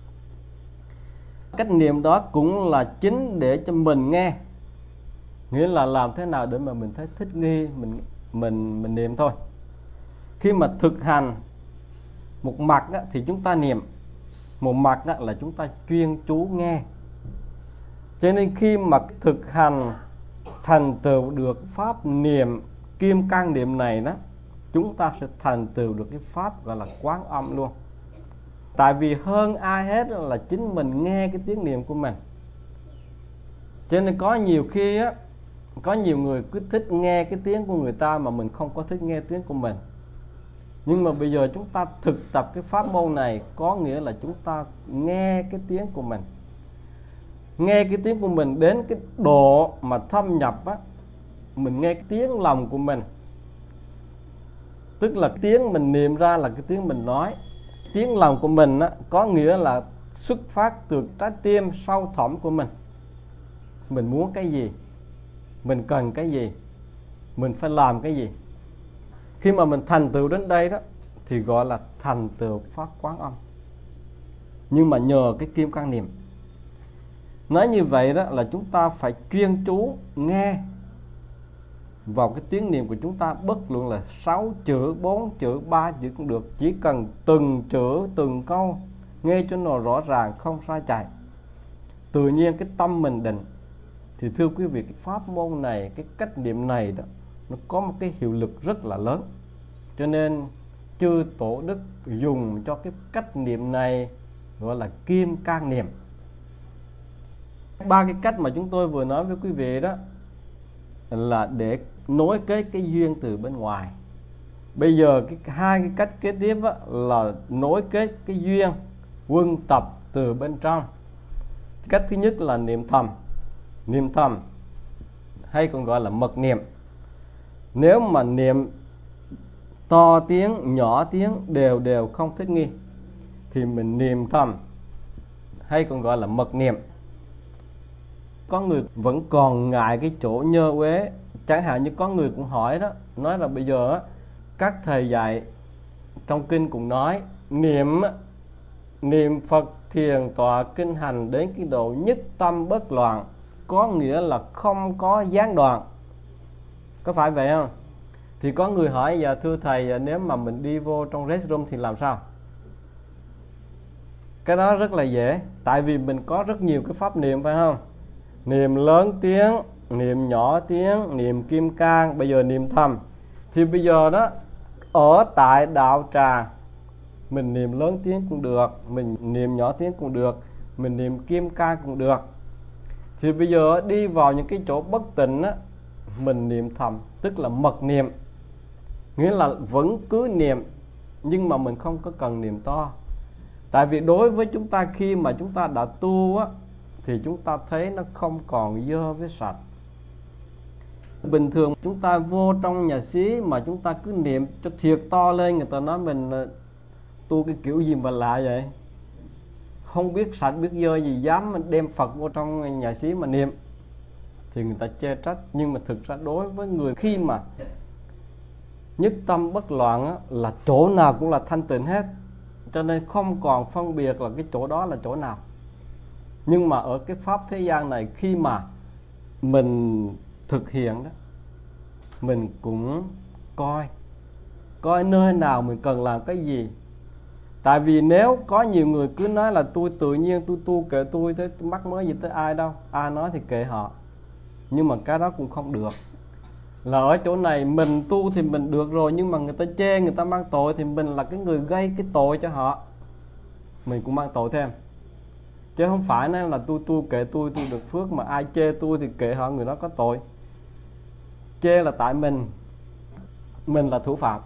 S1: Cách niệm đó cũng là chính để cho mình nghe. Nghĩa là làm thế nào để mà mình thấy thích nghi, mình mình mình niệm thôi. Khi mà thực hành một mặt đó, thì chúng ta niệm, một mặt đó là chúng ta chuyên chú nghe. Cho nên khi mà thực hành thành tựu được pháp niệm kim cang niệm này đó, chúng ta sẽ thành tựu được cái pháp gọi là Quán Âm luôn. Tại vì hơn ai hết là chính mình nghe cái tiếng niệm của mình. Cho nên có nhiều khi á, có nhiều người cứ thích nghe cái tiếng của người ta mà mình không có thích nghe tiếng của mình. Nhưng mà bây giờ chúng ta thực tập cái pháp môn này có nghĩa là chúng ta nghe cái tiếng của mình. Nghe cái tiếng của mình đến cái độ mà thâm nhập á, mình nghe cái tiếng lòng của mình. Tức là tiếng mình niệm ra là cái tiếng mình nói. Tiếng lòng của mình á, có nghĩa là xuất phát từ trái tim sâu thẳm của mình. Mình muốn cái gì, mình cần cái gì, mình phải làm cái gì. Khi mà mình thành tựu đến đây đó thì gọi là thành tựu pháp Quán Âm. Nhưng mà nhờ cái kim cang niệm. Nói như vậy đó là chúng ta phải chuyên chú nghe vào cái tiếng niệm của chúng ta, bất luận là sáu chữ, bốn chữ, ba chữ cũng được. Chỉ cần từng chữ, từng câu nghe cho nó rõ ràng, không sai chạy. Tự nhiên cái tâm mình định. Thì thưa quý vị, cái pháp môn này, cái cách niệm này đó, nó có một cái hiệu lực rất là lớn. Cho nên chư tổ đức dùng cho cái cách niệm này gọi là kim cang niệm. Ba cái cách mà chúng tôi vừa nói với quý vị đó là để nối kết cái duyên từ bên ngoài. Bây giờ cái hai cái cách kế tiếp đó là nối kết cái duyên quân tập từ bên trong. Cách thứ nhất là niệm thầm. Niệm thầm hay còn gọi là mật niệm. Nếu mà niệm to tiếng, nhỏ tiếng đều đều không thích nghi thì mình niệm thầm hay còn gọi là mật niệm. Có người vẫn còn ngại cái chỗ nhơ uế. Chẳng hạn như có người cũng hỏi đó, nói là bây giờ các thầy dạy trong kinh cũng nói niệm niệm Phật thiền tọa kinh hành đến cái độ nhất tâm bất loạn, có nghĩa là không có gián đoạn. Có phải vậy không? Thì có người hỏi giờ thưa thầy, nếu mà mình đi vô trong restroom thì làm sao? Cái đó rất là dễ. Tại vì mình có rất nhiều cái pháp niệm, phải không? Niệm lớn tiếng, niệm nhỏ tiếng, niệm kim cang, bây giờ niệm thầm. Thì bây giờ đó, ở tại đạo tràng, mình niệm lớn tiếng cũng được, mình niệm nhỏ tiếng cũng được, mình niệm kim cang cũng được. Thì bây giờ đi vào những cái chỗ bất tịnh á, mình niệm thầm, tức là mật niệm. Nghĩa là vẫn cứ niệm, nhưng mà mình không có cần niệm to. Tại vì đối với chúng ta khi mà chúng ta đã tu á, thì chúng ta thấy nó không còn dơ với sạch. Bình thường chúng ta vô trong nhà xí mà chúng ta cứ niệm cho thiệt to lên, người ta nói mình tu cái kiểu gì mà lạ vậy, không biết sạch biết dơ gì dám đem Phật vô trong nhà xí mà niệm, thì người ta chê trách. Nhưng mà thực ra đối với người khi mà nhất tâm bất loạn á, là chỗ nào cũng là thanh tịnh hết, cho nên không còn phân biệt là cái chỗ đó là chỗ nào. Nhưng mà ở cái pháp thế gian này, khi mà mình thực hiện đó, mình cũng coi coi nơi nào mình cần làm cái gì. Tại vì nếu có nhiều người cứ nói là tôi tự nhiên, tôi tu kệ tôi, thế tôi mắc mới gì tới ai đâu, ai nói thì kệ họ. Nhưng mà cái đó cũng không được. Là ở chỗ này mình tu thì mình được rồi, nhưng mà người ta chê, người ta mang tội thì mình là cái người gây cái tội cho họ, mình cũng mang tội thêm. Chứ không phải nói là tôi tu kệ tôi, tôi được phước, mà ai chê tôi thì kệ họ, người đó có tội. Chê là tại mình, mình là thủ phạm.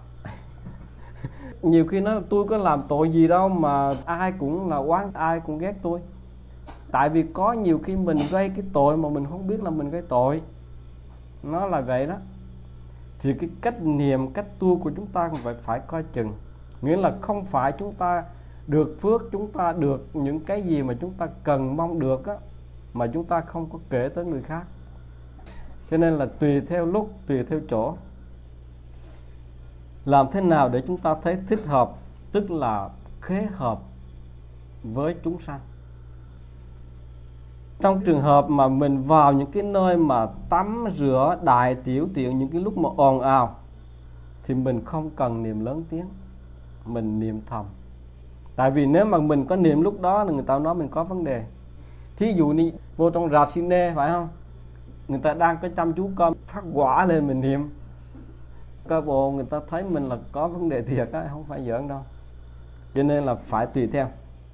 S1: Nhiều khi nói tôi có làm tội gì đâu mà ai cũng là oán, ai cũng ghét tôi. Tại vì có nhiều khi mình gây cái tội mà mình không biết là mình gây tội. Nó là vậy đó. Thì cái cách niệm, cách tu của chúng ta cũng phải phải coi chừng. Nghĩa là không phải chúng ta được phước, chúng ta được những cái gì mà chúng ta cần mong được á, mà chúng ta không có kể tới người khác. Cho nên là tùy theo lúc, tùy theo chỗ. Làm thế nào để chúng ta thấy thích hợp, tức là khế hợp với chúng sanh. Trong trường hợp mà mình vào những cái nơi mà tắm rửa, đại tiểu tiện, những cái lúc mà ồn ào, thì mình không cần niệm lớn tiếng, mình niệm thầm. Tại vì nếu mà mình có niệm lúc đó thì người ta nói mình có vấn đề. Thí dụ như vô trong rạp cine, phải không? Người ta đang có chăm chú coi, phát quả lên mình niệm, cơ bộ người ta thấy mình là có vấn đề thiệt á, không phải giỡn đâu. Cho nên là phải tùy theo.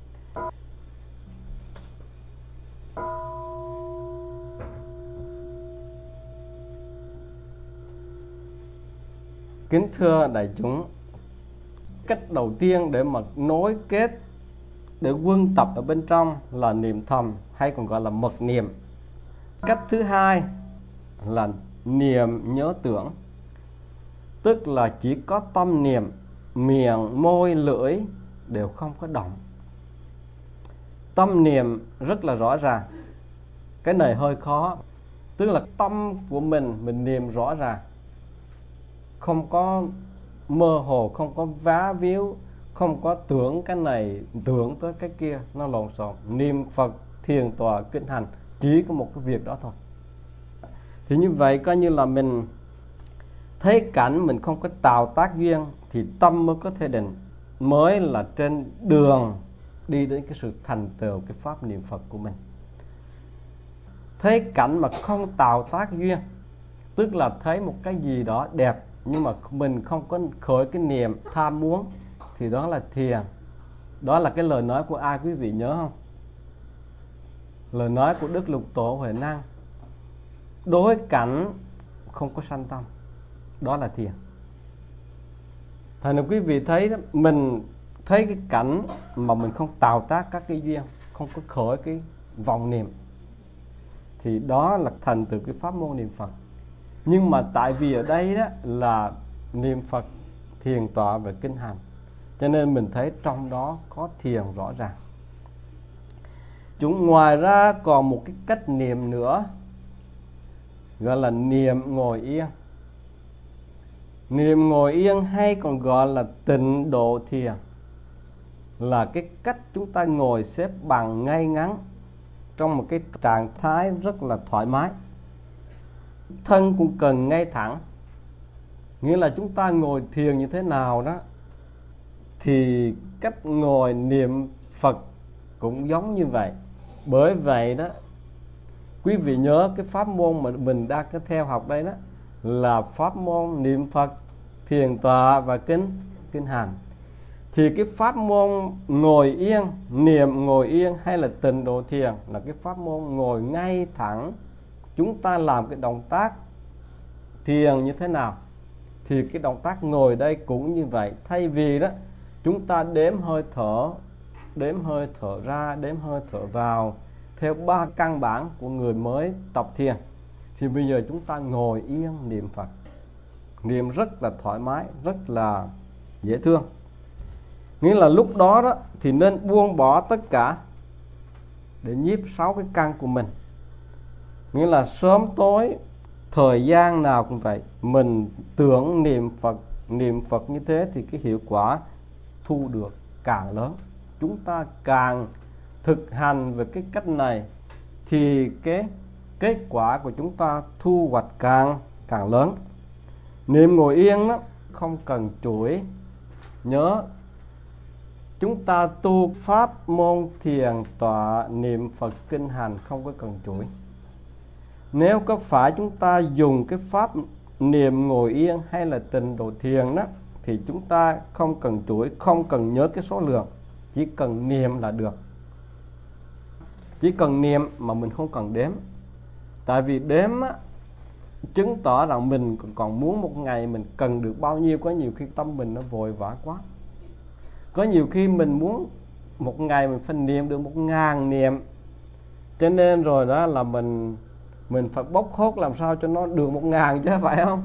S1: Kính thưa đại chúng, cách đầu tiên để mà nối kết, để quân tập ở bên trong là niệm thầm hay còn gọi là mật niệm. Cách thứ hai là niệm nhớ tưởng, tức là chỉ có tâm niệm, miệng, môi, lưỡi đều không có động. Tâm niệm rất là rõ ràng. Cái này hơi khó. Tức là tâm của mình, mình niệm rõ ràng, không có mơ hồ, không có vá víu, không có tưởng cái này, tưởng tới cái kia, nó lộn xộn. Niệm Phật, thiền tọa, kinh hành, chỉ có một cái việc đó thôi. Thì như vậy coi như là mình thấy cảnh, mình không có tạo tác duyên, thì tâm mới có thể định, mới là trên đường đi đến cái sự thành tựu cái pháp niệm Phật của mình. Thấy cảnh mà không tạo tác duyên, tức là thấy một cái gì đó đẹp, nhưng mà mình không có khởi cái niềm tham muốn thì đó là thiền. Đó là cái lời nói của ai quý vị nhớ không? Lời nói của Đức Lục Tổ Huệ Năng: đối cảnh không có sanh tâm, đó là thiền. Thành ra quý vị thấy đó, mình thấy cái cảnh mà mình không tạo tác các cái duyên, không có khởi cái vọng niệm, thì đó là thành từ cái pháp môn niệm Phật. Nhưng mà tại vì ở đây đó là niệm Phật, thiền tọa và kinh hành, cho nên mình thấy trong đó có thiền rõ ràng. Chúng ngoài ra còn một cái cách niệm nữa, gọi là niệm ngồi yên. Niệm ngồi yên hay còn gọi là tịnh độ thiền, là cái cách chúng ta ngồi xếp bằng ngay ngắn trong một cái trạng thái rất là thoải mái. Thân cũng cần ngay thẳng, nghĩa là chúng ta ngồi thiền như thế nào đó thì cách ngồi niệm Phật cũng giống như vậy. Bởi vậy đó, quý vị nhớ cái pháp môn mà mình đang theo học đây đó là pháp môn niệm Phật, thiền tọa và kinh kinh hành. Thì cái pháp môn ngồi yên, niệm ngồi yên hay là tịnh độ thiền là cái pháp môn ngồi ngay thẳng. Chúng ta làm cái động tác thiền như thế nào thì cái động tác ngồi đây cũng như vậy. Thay vì đó chúng ta đếm hơi thở, đếm hơi thở ra, đếm hơi thở vào theo ba căn bản của người mới tập thiền, thì bây giờ chúng ta ngồi yên niệm Phật, niệm rất là thoải mái, rất là dễ thương. Nghĩa là lúc đó đó thì nên buông bỏ tất cả để nhiếp sáu cái căn của mình. Nghĩa là sớm tối, thời gian nào cũng vậy, mình tưởng niệm Phật, niệm Phật như thế thì cái hiệu quả thu được càng lớn. Chúng ta càng thực hành về cái cách này thì cái kết quả của chúng ta thu hoạch càng càng lớn. Niệm ngồi yên đó không cần chuỗi. Nhớ, chúng ta tu pháp môn thiền tọa niệm Phật kinh hành không có cần chuỗi. Nếu có phải chúng ta dùng cái pháp niệm ngồi yên hay là tịnh độ thiền đó thì chúng ta không cần chuỗi, không cần nhớ cái số lượng, chỉ cần niệm là được. Chỉ cần niệm mà mình không cần đếm. Tại vì đếm á, chứng tỏ rằng mình còn muốn một ngày mình cần được bao nhiêu. Có nhiều khi tâm mình nó vội vã quá. Có nhiều khi mình muốn một ngày mình phải niệm được một ngàn niệm, cho nên rồi đó là mình mình phải bốc hốt làm sao cho nó được một ngàn chứ, phải không?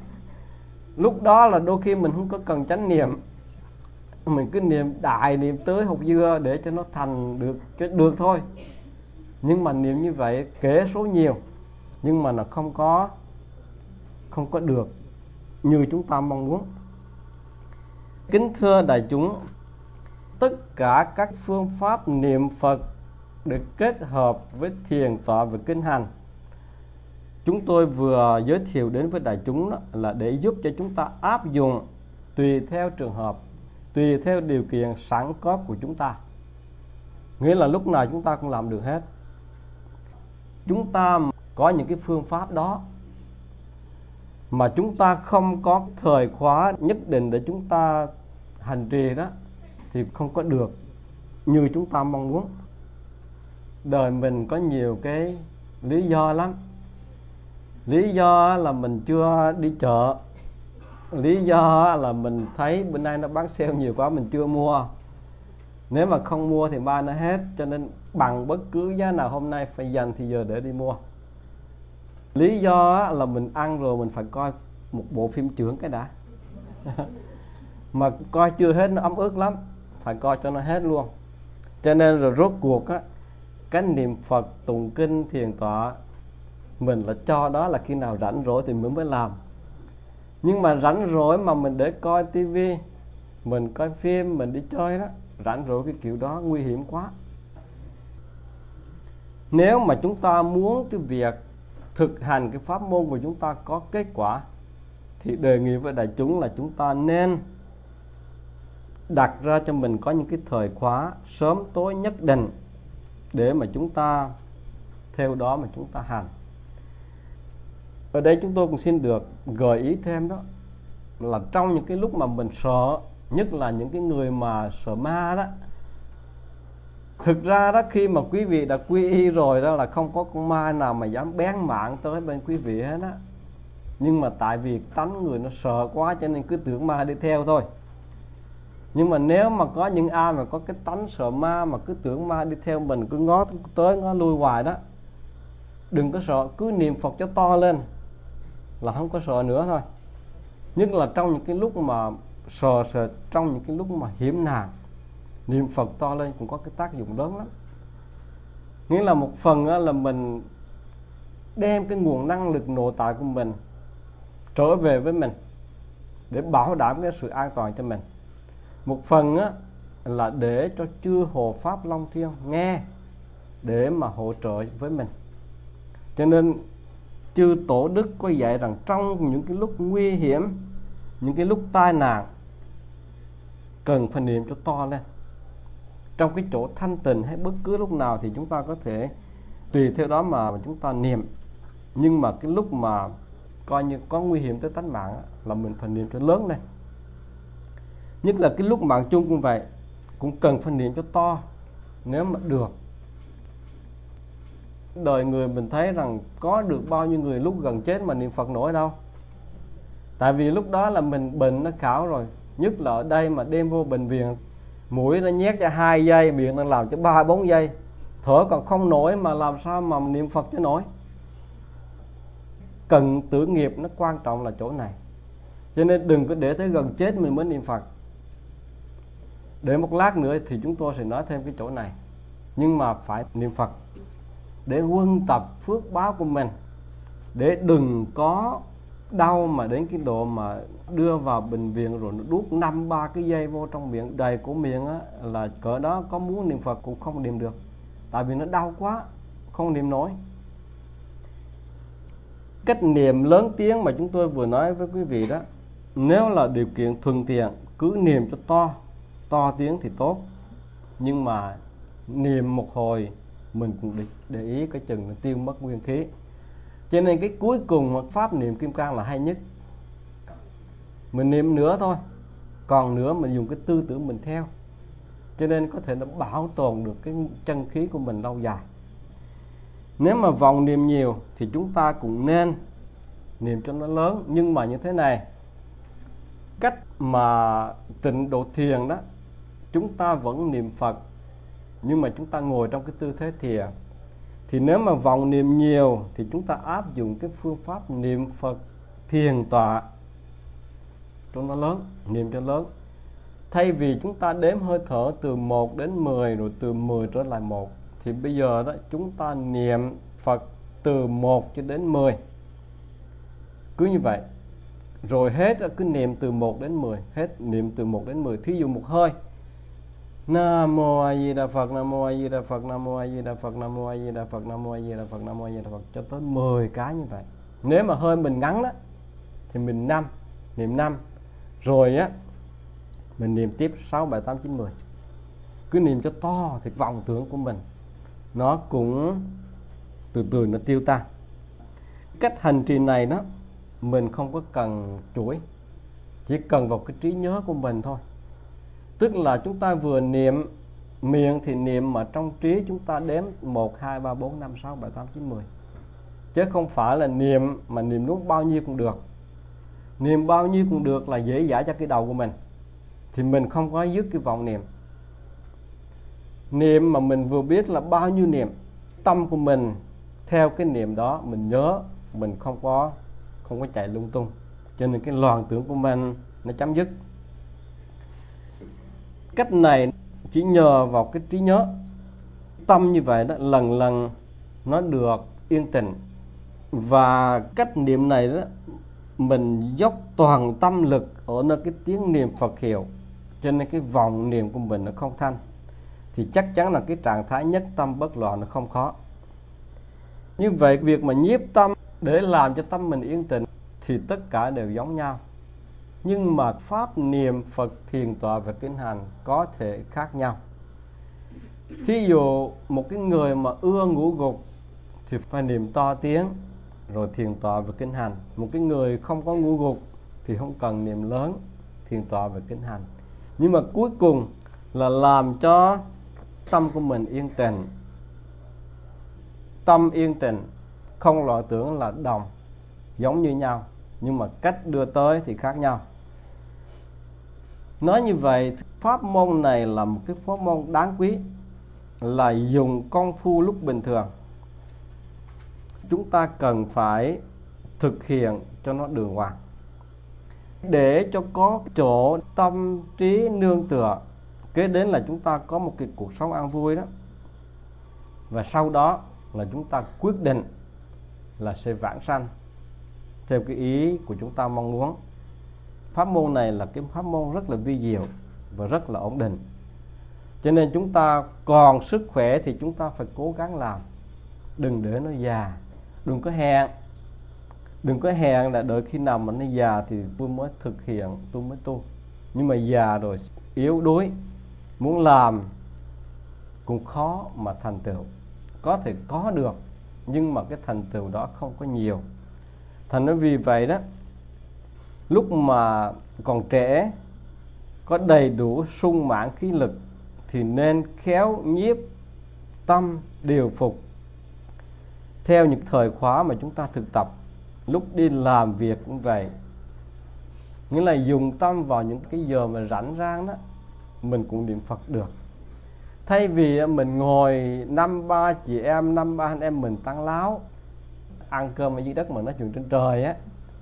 S1: Lúc đó là đôi khi mình không có cần chánh niệm, mình cứ niệm đại, niệm tới hột dưa để cho nó thành được cho được thôi. Nhưng mà niệm như vậy kể số nhiều, nhưng mà nó không có không có được như chúng ta mong muốn. Kính thưa đại chúng, tất cả các phương pháp niệm Phật được kết hợp với thiền tọa và kinh hành chúng tôi vừa giới thiệu đến với đại chúng đó là để giúp cho chúng ta áp dụng tùy theo trường hợp, tùy theo điều kiện sẵn có của chúng ta. Nghĩa là lúc nào chúng ta cũng làm được hết. Chúng ta có những cái phương pháp đó mà chúng ta không có thời khóa nhất định để chúng ta hành trì đó thì không có được như chúng ta mong muốn. Đời mình có nhiều cái lý do lắm. Lý do là mình chưa đi chợ, lý do là mình thấy bữa nay nó bán sale nhiều quá mình chưa mua. Nếu mà không mua thì mai nó hết, cho nên bằng bất cứ giá nào hôm nay phải dành thì giờ để đi mua. Lý do là mình ăn rồi mình phải coi một bộ phim chưởng cái đã. Mà coi chưa hết nó ấm ức lắm, phải coi cho nó hết luôn. Cho nên rồi rốt cuộc á, cái niệm Phật, tụng kinh, thiền tọa mình là cho đó là khi nào rảnh rỗi thì mới mới làm. Nhưng mà rảnh rỗi mà mình để coi tivi, mình coi phim, mình đi chơi đó, rảnh rỗi cái kiểu đó nguy hiểm quá. Nếu mà chúng ta muốn cái việc thực hành cái pháp môn của chúng ta có kết quả thì đề nghị với đại chúng là chúng ta nên đặt ra cho mình có những cái thời khóa sớm tối nhất định để mà chúng ta theo đó mà chúng ta hành. Ở đây chúng tôi cũng xin được gợi ý thêm đó là trong những cái lúc mà mình sợ, nhất là những cái người mà sợ ma đó, thực ra đó khi mà quý vị đã quy y rồi đó là không có con ma nào mà dám bén mảng tới bên quý vị hết á. Nhưng mà tại vì tánh người nó sợ quá cho nên cứ tưởng ma đi theo thôi. Nhưng mà nếu mà có những ai mà có cái tánh sợ ma mà cứ tưởng ma đi theo mình, cứ ngó tới ngó lui hoài đó, đừng có sợ, cứ niệm Phật cho to lên là không có sợ nữa thôi. Nhất là trong những cái lúc mà sợ sợ, trong những cái lúc mà hiểm nạn, niệm Phật to lên cũng có cái tác dụng lớn lắm. Nghĩa là một phần là mình đem cái nguồn năng lực nội tại của mình trở về với mình để bảo đảm cái sự an toàn cho mình. Một phần á, là để cho chư Hộ Pháp Long Thiên nghe để mà hỗ trợ với mình. Cho nên chư Tổ Đức có dạy rằng trong những cái lúc nguy hiểm, những cái lúc tai nạn, cần phải niệm cho to lên. Trong cái chỗ thanh tịnh hay bất cứ lúc nào thì chúng ta có thể tùy theo đó mà chúng ta niệm. Nhưng mà cái lúc mà coi như có nguy hiểm tới tánh mạng là mình phải niệm cho lớn lên. Nhất là cái lúc mạng chung cũng vậy, cũng cần phải niệm cho to nếu mà được. Đời người mình thấy rằng có được bao nhiêu người lúc gần chết mà niệm Phật nổi đâu. Tại vì lúc đó là mình bệnh nó khảo rồi. Nhất là ở đây mà đem vô bệnh viện, mũi nó nhét cho hai giây, miệng nó làm cho ba bốn giây, thở còn không nổi mà làm sao mà niệm Phật cho nổi. Cần tử nghiệp nó quan trọng là chỗ này. Cho nên đừng có để tới gần chết mình mới niệm Phật. Để một lát nữa thì chúng tôi sẽ nói thêm cái chỗ này. Nhưng mà phải niệm Phật để quân tập phước báo của mình, để đừng có đau mà đến cái độ mà đưa vào bệnh viện rồi nó đút năm ba cái dây vô trong miệng, đầy của miệng á, là cỡ đó có muốn niệm Phật cũng không niệm được. Tại vì nó đau quá, không niệm nổi. Cách niệm lớn tiếng mà chúng tôi vừa nói với quý vị đó, nếu là điều kiện thuận tiện cứ niệm cho to, to tiếng thì tốt. Nhưng mà niệm một hồi mình cũng để ý cái chừng nó tiêu mất nguyên khí. Cho nên cái cuối cùng mà pháp niệm Kim Cang là hay nhất. Mình niệm nữa thôi, còn nữa mình dùng cái tư tưởng mình theo. Cho nên có thể nó bảo tồn được cái chân khí của mình lâu dài. Nếu mà vòng niệm nhiều thì chúng ta cũng nên niệm cho nó lớn. Nhưng mà như thế này, cách mà tịnh độ thiền đó, chúng ta vẫn niệm Phật nhưng mà chúng ta ngồi trong cái tư thế thiền. Thì nếu mà vòng niệm nhiều thì chúng ta áp dụng cái phương pháp niệm Phật thiền tọa cho nó lớn, niệm cho lớn. Thay vì chúng ta đếm hơi thở từ một đến mười rồi từ mười trở lại một, thì bây giờ đó chúng ta niệm Phật từ một cho đến mười. Cứ như vậy. Rồi hết cứ niệm từ một đến mười, hết niệm từ một đến mười. Thí dụ một hơi Nam Mô A Di Đà Phật, Nam Mô A Di Đà Phật, Nam Mô A Di Đà Phật, Nam Mô A Di Đà Phật, Nam Mô A Di Đà Phật, Nam Mô A Di Đà Phật, cho tới mười cái như vậy. Nếu mà hơi mình ngắn đó thì mình năm, niệm năm. Rồi á mình niệm tiếp sáu, bảy, tám, chín, mười. Cứ niệm cho to thì vọng tưởng của mình nó cũng từ từ nó tiêu tan. Cách hành trì này đó mình không có cần chuỗi, chỉ cần vào cái trí nhớ của mình thôi. Tức là chúng ta vừa niệm miệng thì niệm mà trong trí chúng ta đếm một, hai, ba, bốn, năm, sáu, bảy, tám, chín, mười. Chứ không phải là niệm mà niệm lúc bao nhiêu cũng được. Niệm bao nhiêu cũng được là dễ dãi cho cái đầu của mình, thì mình không có dứt cái vọng niệm. Niệm mà mình vừa biết là bao nhiêu niệm, tâm của mình theo cái niệm đó mình nhớ, mình không có không có chạy lung tung. Cho nên cái loạn tưởng của mình nó chấm dứt. Cách này chỉ nhờ vào cái trí nhớ. Tâm như vậy đó lần lần nó được yên tĩnh. Và cách niệm này đó mình dốc toàn tâm lực ở nơi cái tiếng niệm Phật hiệu, cho nên cái vọng niệm của mình nó không thanh, thì chắc chắn là cái trạng thái nhất tâm bất loạn nó không khó. Như vậy việc mà nhiếp tâm để làm cho tâm mình yên tĩnh thì tất cả đều giống nhau. Nhưng mà pháp niệm Phật thiền tọa và kinh hành có thể khác nhau. Thí dụ một cái người mà ưa ngủ gục thì phải niệm to tiếng rồi thiền tọa và kinh hành. Một cái người không có ngủ gục thì không cần niệm lớn thiền tọa về kinh hành. Nhưng mà cuối cùng là làm cho tâm của mình yên tĩnh. Tâm yên tĩnh, không loạn tưởng là đồng, giống như nhau, nhưng mà cách đưa tới thì khác nhau. Nói như vậy, pháp môn này là một cái pháp môn đáng quý, là dùng công phu lúc bình thường. Chúng ta cần phải thực hiện cho nó đường hoàng, để cho có chỗ tâm trí nương tựa, kế đến là chúng ta có một cái cuộc sống an vui đó. Và sau đó là chúng ta quyết định là sẽ vãng sanh theo cái ý của chúng ta mong muốn. Pháp môn này là cái pháp môn rất là vi diệu và rất là ổn định. Cho nên chúng ta còn sức khỏe thì chúng ta phải cố gắng làm, đừng để nó già. Đừng có hẹn Đừng có hẹn là đợi khi nào mà nó già thì tôi mới thực hiện, tôi mới tu. Nhưng mà già rồi yếu đuối, muốn làm cũng khó mà thành tựu. Có thể có được, nhưng mà cái thành tựu đó không có nhiều. Thành nói vì vậy đó, lúc mà còn trẻ, có đầy đủ sung mãn khí lực thì nên khéo nhiếp tâm điều phục theo những thời khóa mà chúng ta thực tập. Lúc đi làm việc cũng vậy, nghĩa là dùng tâm vào những cái giờ mà rảnh rang đó, mình cũng niệm Phật được. Thay vì mình ngồi năm ba chị em, năm ba anh em mình tán láo, ăn cơm ở dưới đất mà nói chuyện trên trời á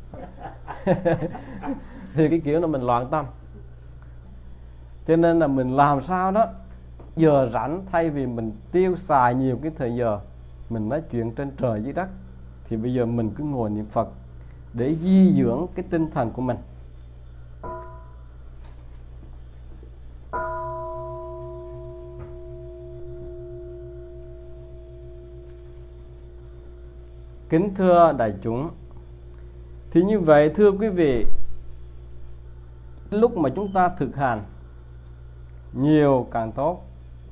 S1: thì cái kiểu là mình loạn tâm. Cho nên là mình làm sao đó, giờ rảnh thay vì mình tiêu xài nhiều cái thời giờ mình nói chuyện trên trời dưới đất, thì bây giờ mình cứ ngồi niệm Phật để di dưỡng cái tinh thần của mình. Kính thưa đại chúng, thì như vậy thưa quý vị, lúc mà chúng ta thực hành nhiều càng tốt,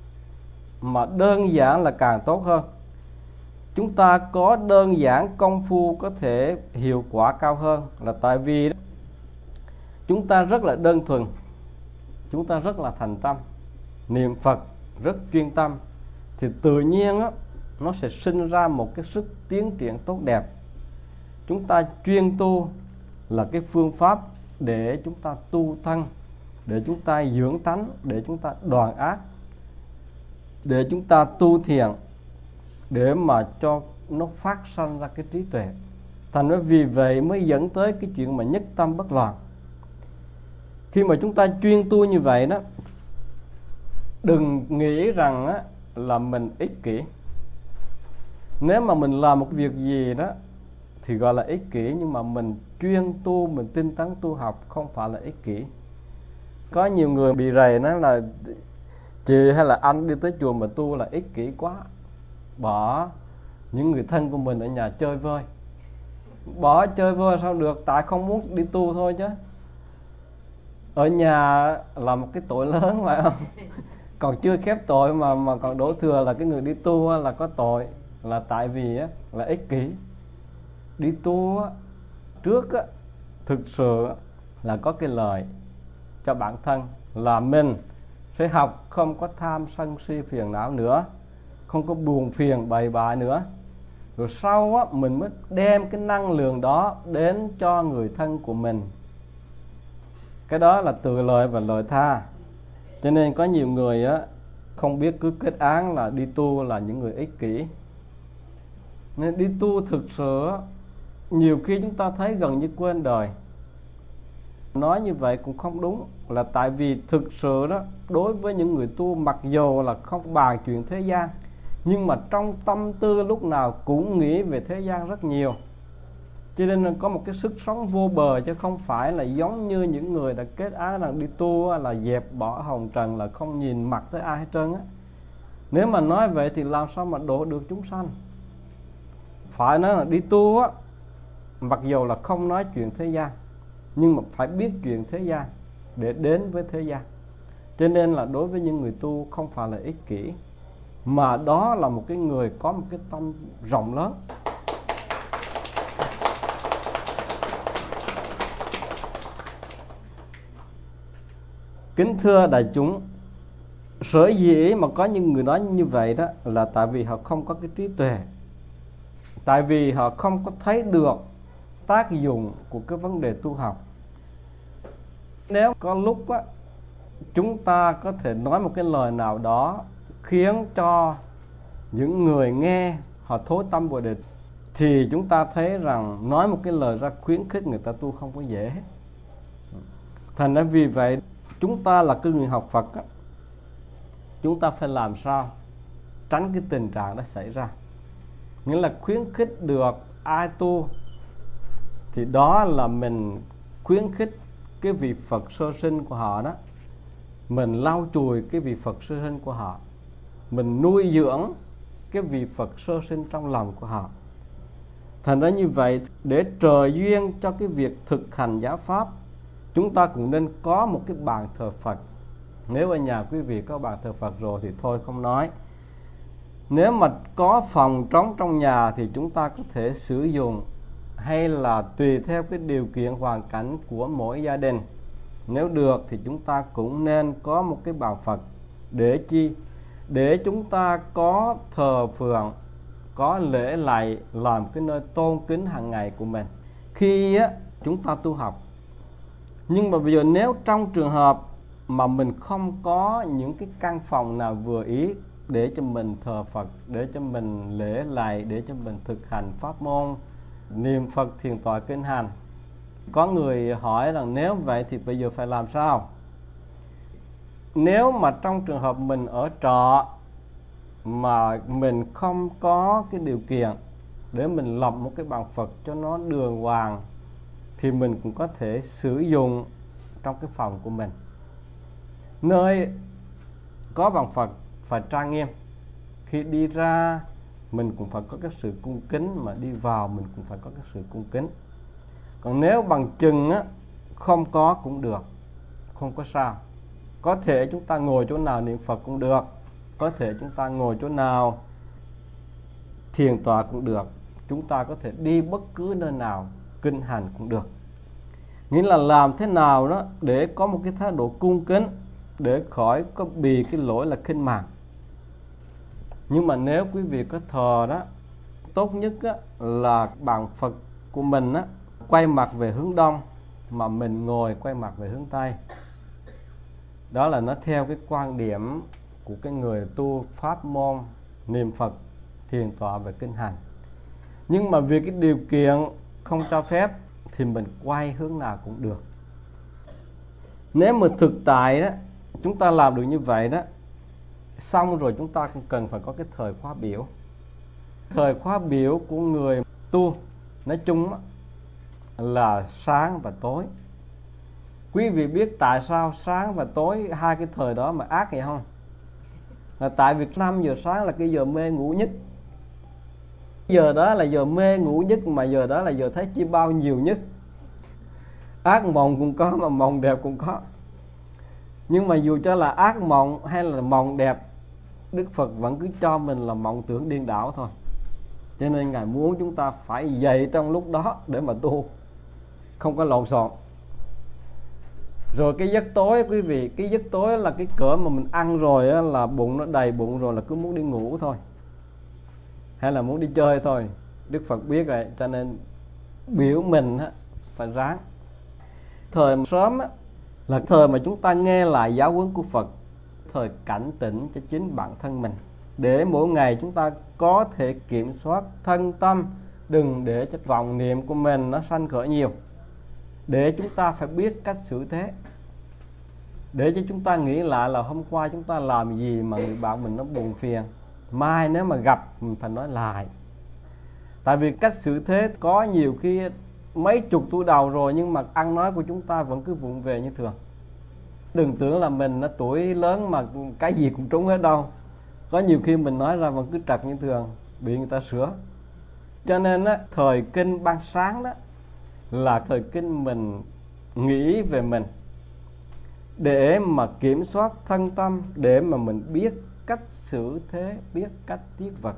S1: mà đơn giản là càng tốt hơn. Chúng ta có đơn giản công phu có thể hiệu quả cao hơn, là tại vì chúng ta rất là đơn thuần, chúng ta rất là thành tâm, niệm Phật rất chuyên tâm, thì tự nhiên đó, nó sẽ sinh ra một cái sức tiến triển tốt đẹp. Chúng ta chuyên tu là cái phương pháp để chúng ta tu thân, để chúng ta dưỡng tánh, để chúng ta đoạn ác, để chúng ta tu thiền, để mà cho nó phát sanh ra cái trí tuệ. Thành ra vì vậy mới dẫn tới cái chuyện mà nhất tâm bất loạn. Khi mà chúng ta chuyên tu như vậy đó, đừng nghĩ rằng á, là mình ích kỷ. Nếu mà mình làm một việc gì đó thì gọi là ích kỷ, nhưng mà mình chuyên tu, mình tinh tấn tu học không phải là ích kỷ. Có nhiều người bị rầy nói là chị hay là anh đi tới chùa mà tu là ích kỷ quá, bỏ những người thân của mình ở nhà chơi vơi. Bỏ chơi vơi sao được, tại không muốn đi tu thôi chứ. Ở nhà là một cái tội lớn phải không? Còn chưa khép tội mà mà còn đổ thừa là cái người đi tu là có tội, là tại vì á, là ích kỷ. Đi tu á, trước á, thực sự là có cái lời cho bản thân là mình phải học không có tham sân si phiền não nữa, không có buồn phiền bày bạ nữa. Rồi sau á, mình mới đem cái năng lượng đó đến cho người thân của mình. Cái đó là từ lời và lời tha. Cho nên có nhiều người á, không biết cứ kết án là đi tu là những người ích kỷ. Nên đi tu thực sự nhiều khi chúng ta thấy gần như quên đời. Nói như vậy cũng không đúng, là tại vì thực sự đó, đối với những người tu, mặc dù là không bàn chuyện thế gian, nhưng mà trong tâm tư lúc nào cũng nghĩ về thế gian rất nhiều. Cho nên có một cái sức sống vô bờ, chứ không phải là giống như những người đã kết án rằng đi tu là dẹp bỏ hồng trần, là không nhìn mặt tới ai hết trơn á. Nếu mà nói vậy thì làm sao mà độ được chúng sanh. Phải nói là đi tu á, mặc dù là không nói chuyện thế gian, nhưng mà phải biết chuyện thế gian để đến với thế gian. Cho nên là đối với những người tu không phải là ích kỷ, mà đó là một cái người có một cái tâm rộng lớn. Kính thưa đại chúng, sở dĩ mà có những người nói như vậy đó là tại vì họ không có cái trí tuệ, tại vì họ không có thấy được tác dụng của cái vấn đề tu học. Nếu có lúc á, chúng ta có thể nói một cái lời nào đó khiến cho những người nghe họ thối tâm Bồ Đề, thì chúng ta thấy rằng nói một cái lời ra khuyến khích người ta tu không có dễ hết. Thành ra vì vậy, chúng ta là cái người học Phật á, chúng ta phải làm sao tránh cái tình trạng đó xảy ra. Nghĩa là khuyến khích được ai tu thì đó là mình khuyến khích cái vị Phật sơ sinh của họ đó, mình lau chùi cái vị Phật sơ sinh của họ, mình nuôi dưỡng cái vị Phật sơ sinh trong lòng của họ. Thành ra như vậy, để trời duyên cho cái việc thực hành giáo pháp, chúng ta cũng nên có một cái bàn thờ Phật. Nếu ở nhà quý vị có bàn thờ Phật rồi thì thôi không nói. Nếu mà có phòng trống trong nhà thì chúng ta có thể sử dụng, hay là tùy theo cái điều kiện hoàn cảnh của mỗi gia đình. Nếu được thì chúng ta cũng nên có một cái bàn Phật. Để chi? Để chúng ta có thờ phượng, có lễ lạy, làm cái nơi tôn kính hàng ngày của mình khi á, chúng ta tu học. Nhưng mà bây giờ nếu trong trường hợp mà mình không có những cái căn phòng nào vừa ý để cho mình thờ Phật, để cho mình lễ lạy, để cho mình thực hành pháp môn niệm Phật thiền tọa kinh hành, có người hỏi rằng nếu vậy thì bây giờ phải làm sao? Nếu mà trong trường hợp mình ở trọ mà mình không có cái điều kiện để mình lập một cái bàn Phật cho nó đường hoàng, thì mình cũng có thể sử dụng trong cái phòng của mình. Nơi có bàn Phật phải trang nghiêm, khi đi ra mình cũng phải có cái sự cung kính, mà đi vào mình cũng phải có cái sự cung kính. Còn nếu bằng chừng á, không có cũng được, không có sao. Có thể chúng ta ngồi chỗ nào niệm Phật cũng được, có thể chúng ta ngồi chỗ nào thiền tọa cũng được, chúng ta có thể đi bất cứ nơi nào kinh hành cũng được. Nghĩa là làm thế nào đó để có một cái thái độ cung kính, để khỏi có bị cái lỗi là khinh mạng. Nhưng mà nếu quý vị có thờ đó, tốt nhất á, là bàn Phật của mình á, quay mặt về hướng đông, mà mình ngồi quay mặt về hướng tây. Đó là nó theo cái quan điểm của cái người tu pháp môn niệm Phật thiền tọa về kinh hành. Nhưng mà vì cái điều kiện không cho phép thì mình quay hướng nào cũng được. Nếu mà thực tại đó chúng ta làm được như vậy đó, xong rồi chúng ta cũng cần phải có cái thời khóa biểu. Thời khóa biểu của người tu nói chung là sáng và tối. Quý vị biết tại sao sáng và tối hai cái thời đó mà ác vậy không? Là tại vì năm giờ sáng là cái giờ mê ngủ nhất. Giờ đó là giờ mê ngủ nhất, mà giờ đó là giờ thấy chi bao nhiều nhất. Ác mộng cũng có mà mộng đẹp cũng có. Nhưng mà dù cho là ác mộng hay là mộng đẹp, Đức Phật vẫn cứ cho mình là mộng tưởng điên đảo thôi. Cho nên Ngài muốn chúng ta phải dậy trong lúc đó để mà tu, không có lộn xộn. Rồi cái giấc tối quý vị, cái giấc tối là cái cỡ mà mình ăn rồi á, là bụng nó đầy bụng rồi là cứ muốn đi ngủ thôi, hay là muốn đi chơi thôi. Đức Phật biết rồi, cho nên biểu mình á, phải ráng. Thời sớm á, là thời mà chúng ta nghe lại giáo huấn của Phật, thời cảnh tỉnh cho chính bản thân mình, để mỗi ngày chúng ta có thể kiểm soát thân tâm, đừng để cho vọng niệm của mình nó sanh khởi nhiều, để chúng ta phải biết cách xử thế, để cho chúng ta nghĩ lại là hôm qua chúng ta làm gì mà người bạn mình nó buồn phiền, mai nếu mà gặp mình phải nói lại. Tại vì cách xử thế có nhiều khi mấy chục tuổi đầu rồi, nhưng mà ăn nói của chúng ta vẫn cứ vụng về như thường. Đừng tưởng là mình nó tuổi lớn mà cái gì cũng trúng hết đâu. Có nhiều khi mình nói ra vẫn cứ trật như thường, bị người ta sửa. Cho nên á, thời kinh ban sáng đó là thời kinh mình nghĩ về mình, để mà kiểm soát thân tâm, để mà mình biết cách xử thế, biết cách tiết vật,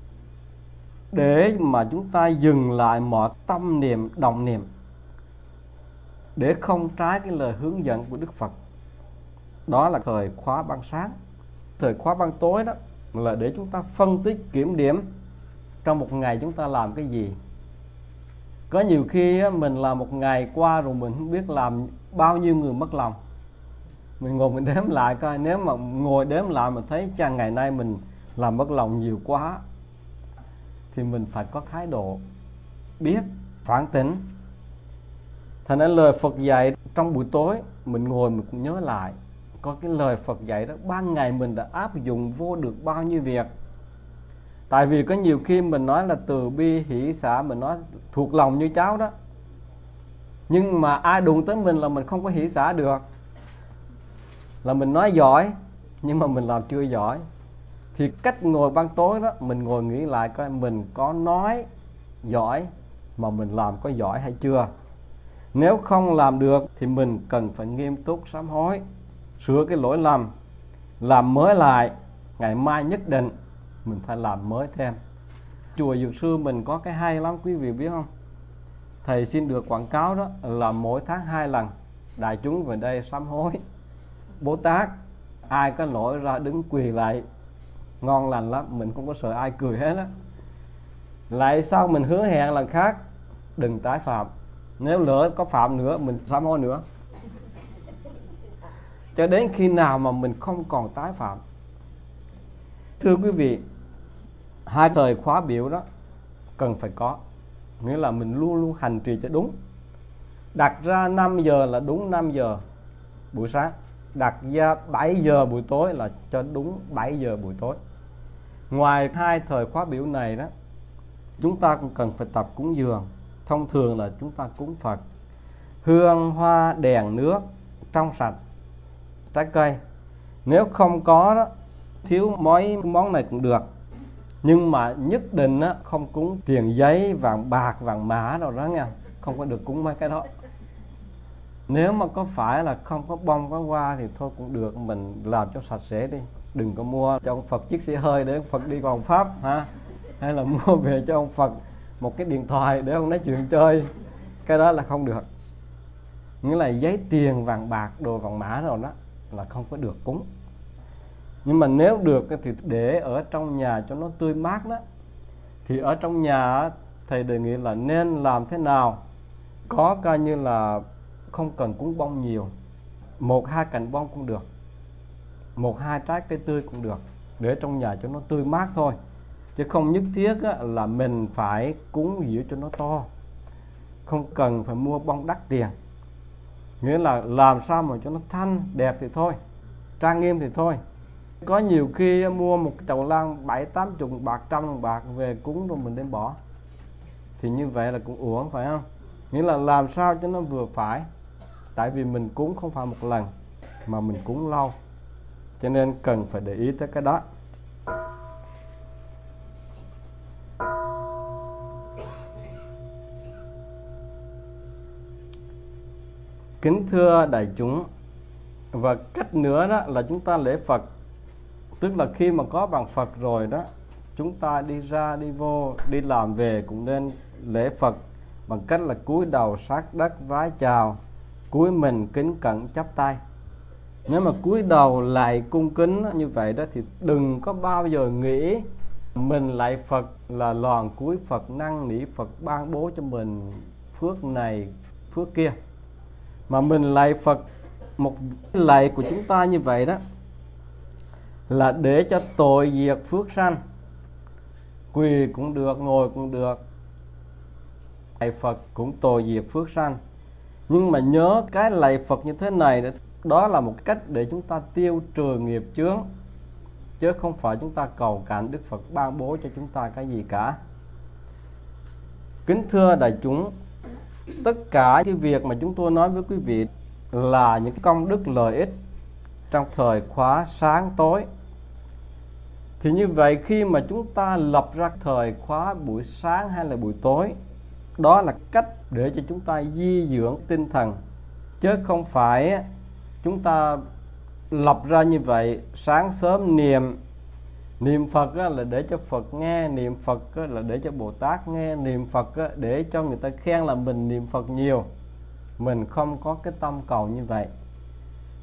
S1: để mà chúng ta dừng lại mọi tâm niệm động niệm, để không trái cái lời hướng dẫn của Đức Phật. đó là thời khóa ban sáng. Thời khóa ban tối đó là để chúng ta phân tích kiểm điểm trong một ngày chúng ta làm cái gì. Có nhiều khi mình làm một ngày qua rồi mình không biết làm bao nhiêu người mất lòng. Mình ngồi mình đếm lại coi, nếu mà ngồi đếm lại mà thấy chăng ngày nay mình làm mất lòng nhiều quá, thì mình phải có thái độ biết phản tỉnh. Thành ra lời Phật dạy trong buổi tối mình ngồi mình cũng nhớ lại, có cái lời Phật dạy đó ban ngày mình đã áp dụng vô được bao nhiêu việc. Tại vì có nhiều khi mình nói là từ bi hỷ xả, mình nói thuộc lòng như cháu đó, nhưng mà ai đụng tới mình là mình không có hỷ xả được. Là mình nói giỏi nhưng mà mình làm chưa giỏi. Thì cách ngồi ban tối đó, mình ngồi nghĩ lại coi mình có nói giỏi mà mình làm có giỏi hay chưa. Nếu không làm được thì mình cần phải nghiêm túc sám hối, sửa cái lỗi lầm, làm mới lại. Ngày mai nhất định mình phải làm mới thêm. Chùa Dược Sư mình có cái hay lắm quý vị biết không? Thầy xin được quảng cáo đó là mỗi tháng hai lần đại chúng về đây sám hối Bồ Tát. Ai có lỗi ra đứng quỳ lại, ngon lành lắm, mình không có sợ ai cười hết á. Lại sau mình hứa hẹn lần khác đừng tái phạm. Nếu lỡ có phạm nữa mình sám hối nữa, cho đến khi nào mà mình không còn tái phạm. Thưa quý vị, hai thời khóa biểu đó cần phải có, nghĩa là mình luôn luôn hành trì cho đúng. Đặt ra năm giờ là đúng năm giờ buổi sáng, đặt ra bảy giờ buổi tối là cho đúng bảy giờ buổi tối. Ngoài hai thời khóa biểu này đó, chúng ta cũng cần phải tập cúng dường. Thông thường là chúng ta cúng Phật hương hoa đèn nước trong sạch, trái cây. Nếu không có đó, thiếu mấy món này cũng được, nhưng mà nhất định á, không cúng tiền giấy, vàng bạc, vàng mã đâu đó nha, không có được cúng mấy cái đó. Nếu mà có phải là không có bông có hoa thì thôi cũng được, mình làm cho sạch sẽ đi. Đừng có mua cho ông Phật chiếc xe hơi để ông Phật đi còn pháp ha, hay là mua về cho ông Phật một cái điện thoại để ông nói chuyện chơi, cái đó là không được. Nghĩa là giấy tiền, vàng bạc, đồ vàng mã rồi đó là không có được cúng. Nhưng mà nếu được thì để ở trong nhà cho nó tươi mát đó. Thì ở trong nhà thầy đề nghị là nên làm thế nào có coi như là không cần cúng bông nhiều, một hai cành bông cũng được, một hai trái cây tươi cũng được, để trong nhà cho nó tươi mát thôi. Chứ không nhất thiết á, là mình phải cúng dữ cho nó to, không cần phải mua bông đắt tiền. Nghĩa là làm sao mà cho nó thanh đẹp thì thôi, trang nghiêm thì thôi. Có nhiều khi mua một chậu lan bảy tám chục bạc, trăm bạc về cúng rồi mình đem bỏ, thì như vậy là cũng uổng, phải không? Nghĩa là làm sao cho nó vừa phải. Tại vì mình cúng không phải một lần mà mình cúng lâu, cho nên cần phải để ý tới cái đó. Kính thưa đại chúng, và cách nữa đó là chúng ta lễ Phật. Tức là khi mà có bằng Phật rồi đó, chúng ta đi ra đi vô, đi làm về cũng nên lễ Phật bằng cách là cúi đầu sát đất vái chào, cúi mình kính cẩn chắp tay. Nếu mà cúi đầu lại cung kính như vậy đó thì đừng có bao giờ nghĩ mình lại Phật là loàn cúi Phật năn nỉ Phật ban bố cho mình phước này phước kia. Mà mình lạy Phật, một lạy của chúng ta như vậy đó là để cho tội diệt phước sanh. Quỳ cũng được, ngồi cũng được, lạy Phật cũng tội diệt phước sanh. Nhưng mà nhớ cái lạy Phật như thế này đó là một cách để chúng ta tiêu trừ nghiệp chướng, chứ không phải chúng ta cầu cạnh Đức Phật ban bố cho chúng ta cái gì cả. Kính thưa đại chúng, tất cả cái việc mà chúng tôi nói với quý vị là những công đức lợi ích trong thời khóa sáng tối. Thì như vậy khi mà chúng ta lập ra thời khóa buổi sáng hay là buổi tối, đó là cách để cho chúng ta di dưỡng tinh thần, chứ không phải chúng ta lập ra như vậy. Sáng sớm niệm niệm Phật là để cho Phật nghe, niệm Phật là để cho Bồ Tát nghe, niệm Phật để cho người ta khen là mình niệm Phật nhiều. Mình không có cái tâm cầu như vậy.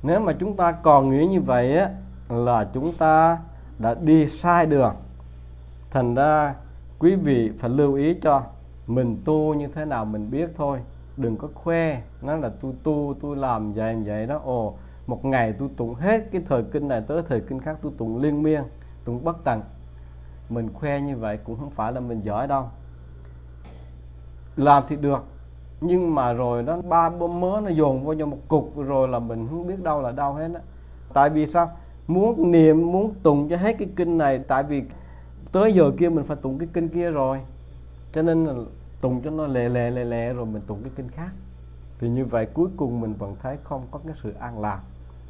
S1: Nếu mà chúng ta còn nghĩ như vậy á, là chúng ta đã đi sai đường. Thành ra quý vị phải lưu ý cho mình tu như thế nào mình biết thôi. Đừng có khoe nói là tôi tu, tôi làm vậy vậy đó. Ồ, một ngày tôi tụng hết cái thời kinh này tới thời kinh khác, tôi tụng liên miên, tụng bất tận. Mình khoe như vậy cũng không phải là mình giỏi đâu. Làm thì được, nhưng mà rồi đó ba bơm mớ nó dồn vô cho một cục, rồi là mình không biết đâu là đâu hết á. Tại vì sao? Muốn niệm, muốn tụng cho hết cái kinh này, tại vì tới giờ kia mình phải tụng cái kinh kia rồi, cho nên là tụng cho nó lẹ lẹ lẹ lẹ rồi mình tụng cái kinh khác. Thì như vậy cuối cùng mình vẫn thấy không có cái sự an lạc.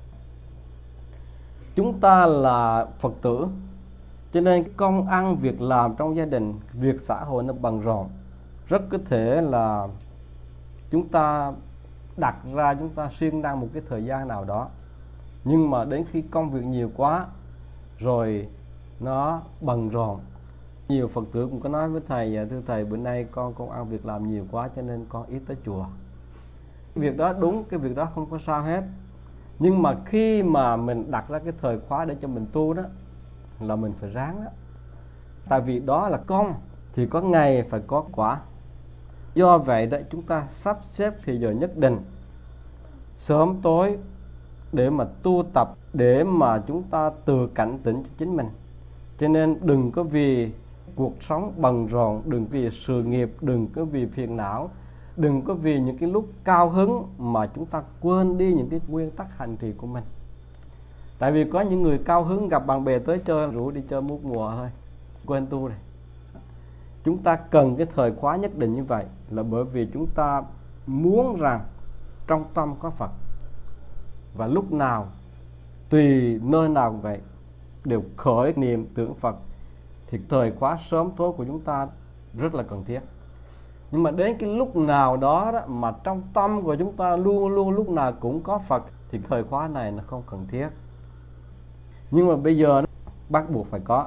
S1: Chúng ta là Phật tử, cho nên công ăn việc làm trong gia đình, việc xã hội nó bận rộn. Rất có thể là chúng ta đặt ra, chúng ta siêng năng một cái thời gian nào đó, nhưng mà đến khi công việc nhiều quá rồi nó bận rộn. Nhiều Phật tử cũng có nói với thầy: thưa thầy, bữa nay con công ăn việc làm nhiều quá cho nên con ít tới chùa. Cái việc đó đúng, cái việc đó không có sao hết. Nhưng mà khi mà mình đặt ra cái thời khóa để cho mình tu đó, là mình phải ráng đó. Tại vì đó là công thì có ngày phải có quả. Do vậy đó, chúng ta sắp xếp thì giờ nhất định, sớm tối, để mà tu tập, để mà chúng ta tự cảnh tỉnh cho chính mình. Cho nên đừng có vì cuộc sống bận rộn, đừng vì sự nghiệp, đừng có vì phiền não, đừng có vì những cái lúc cao hứng mà chúng ta quên đi những cái nguyên tắc hành trì của mình. Tại vì có những người cao hứng gặp bạn bè tới chơi, rủ đi chơi mút mùa thôi, quên tu này. Chúng ta cần cái thời khóa nhất định như vậy là bởi vì chúng ta muốn rằng trong tâm có Phật, và lúc nào tùy nơi nào cũng vậy đều khởi niệm tưởng Phật, thì thời khóa sớm tối của chúng ta rất là cần thiết. Nhưng mà đến cái lúc nào đó, đó mà trong tâm của chúng ta luôn luôn lúc nào cũng có Phật, thì thời khóa này nó không cần thiết. Nhưng mà bây giờ bắt buộc phải có.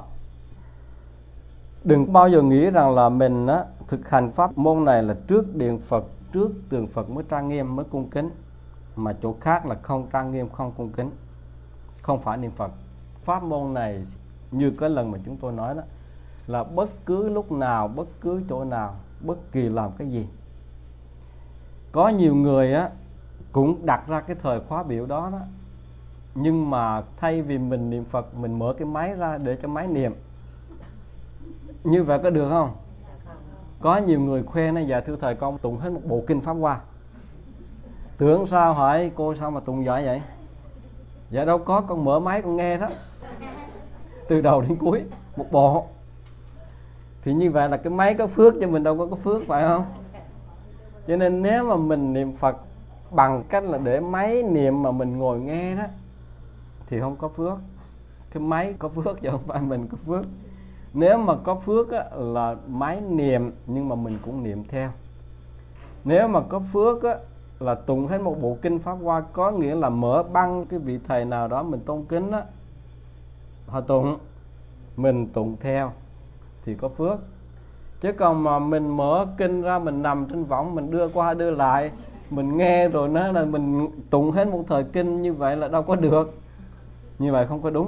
S1: Đừng bao giờ nghĩ rằng là mình á, thực hành pháp môn này là trước điện Phật, trước tượng Phật mới trang nghiêm, mới cung kính, mà chỗ khác là không trang nghiêm, không cung kính, không phải niệm Phật. Pháp môn này như cái lần mà chúng tôi nói đó, là bất cứ lúc nào, bất cứ chỗ nào, bất kỳ làm cái gì. Có nhiều người á cũng đặt ra cái thời khóa biểu đó đó, nhưng mà thay vì mình niệm Phật, mình mở cái máy ra để cho máy niệm. Như vậy có được không? Có nhiều người khoe này: dạ thưa thầy, con tụng hết một bộ kinh Pháp Hoa. Tưởng sao? Hỏi cô sao mà tụng giỏi vậy? Dạ đâu có, con mở máy con nghe đó, từ đầu đến cuối một bộ. Thì như vậy là cái máy có phước cho mình đâu có có phước, phải không? Cho nên nếu mà mình niệm Phật bằng cách là để máy niệm mà mình ngồi nghe đó, thì không có phước. Cái máy có phước chứ không phải mình có phước. Nếu mà có phước á, là máy niệm nhưng mà mình cũng niệm theo. Nếu mà có phước á, là tụng hết một bộ kinh Pháp Hoa, có nghĩa là mở băng cái vị thầy nào đó mình tôn kính á, họ tụng, mình tụng theo thì có phước. Chứ còn mà mình mở kinh ra, mình nằm trên võng, mình đưa qua đưa lại, mình nghe rồi nói là mình tụng hết một thời kinh, như vậy là đâu có được. Như vậy không có đúng.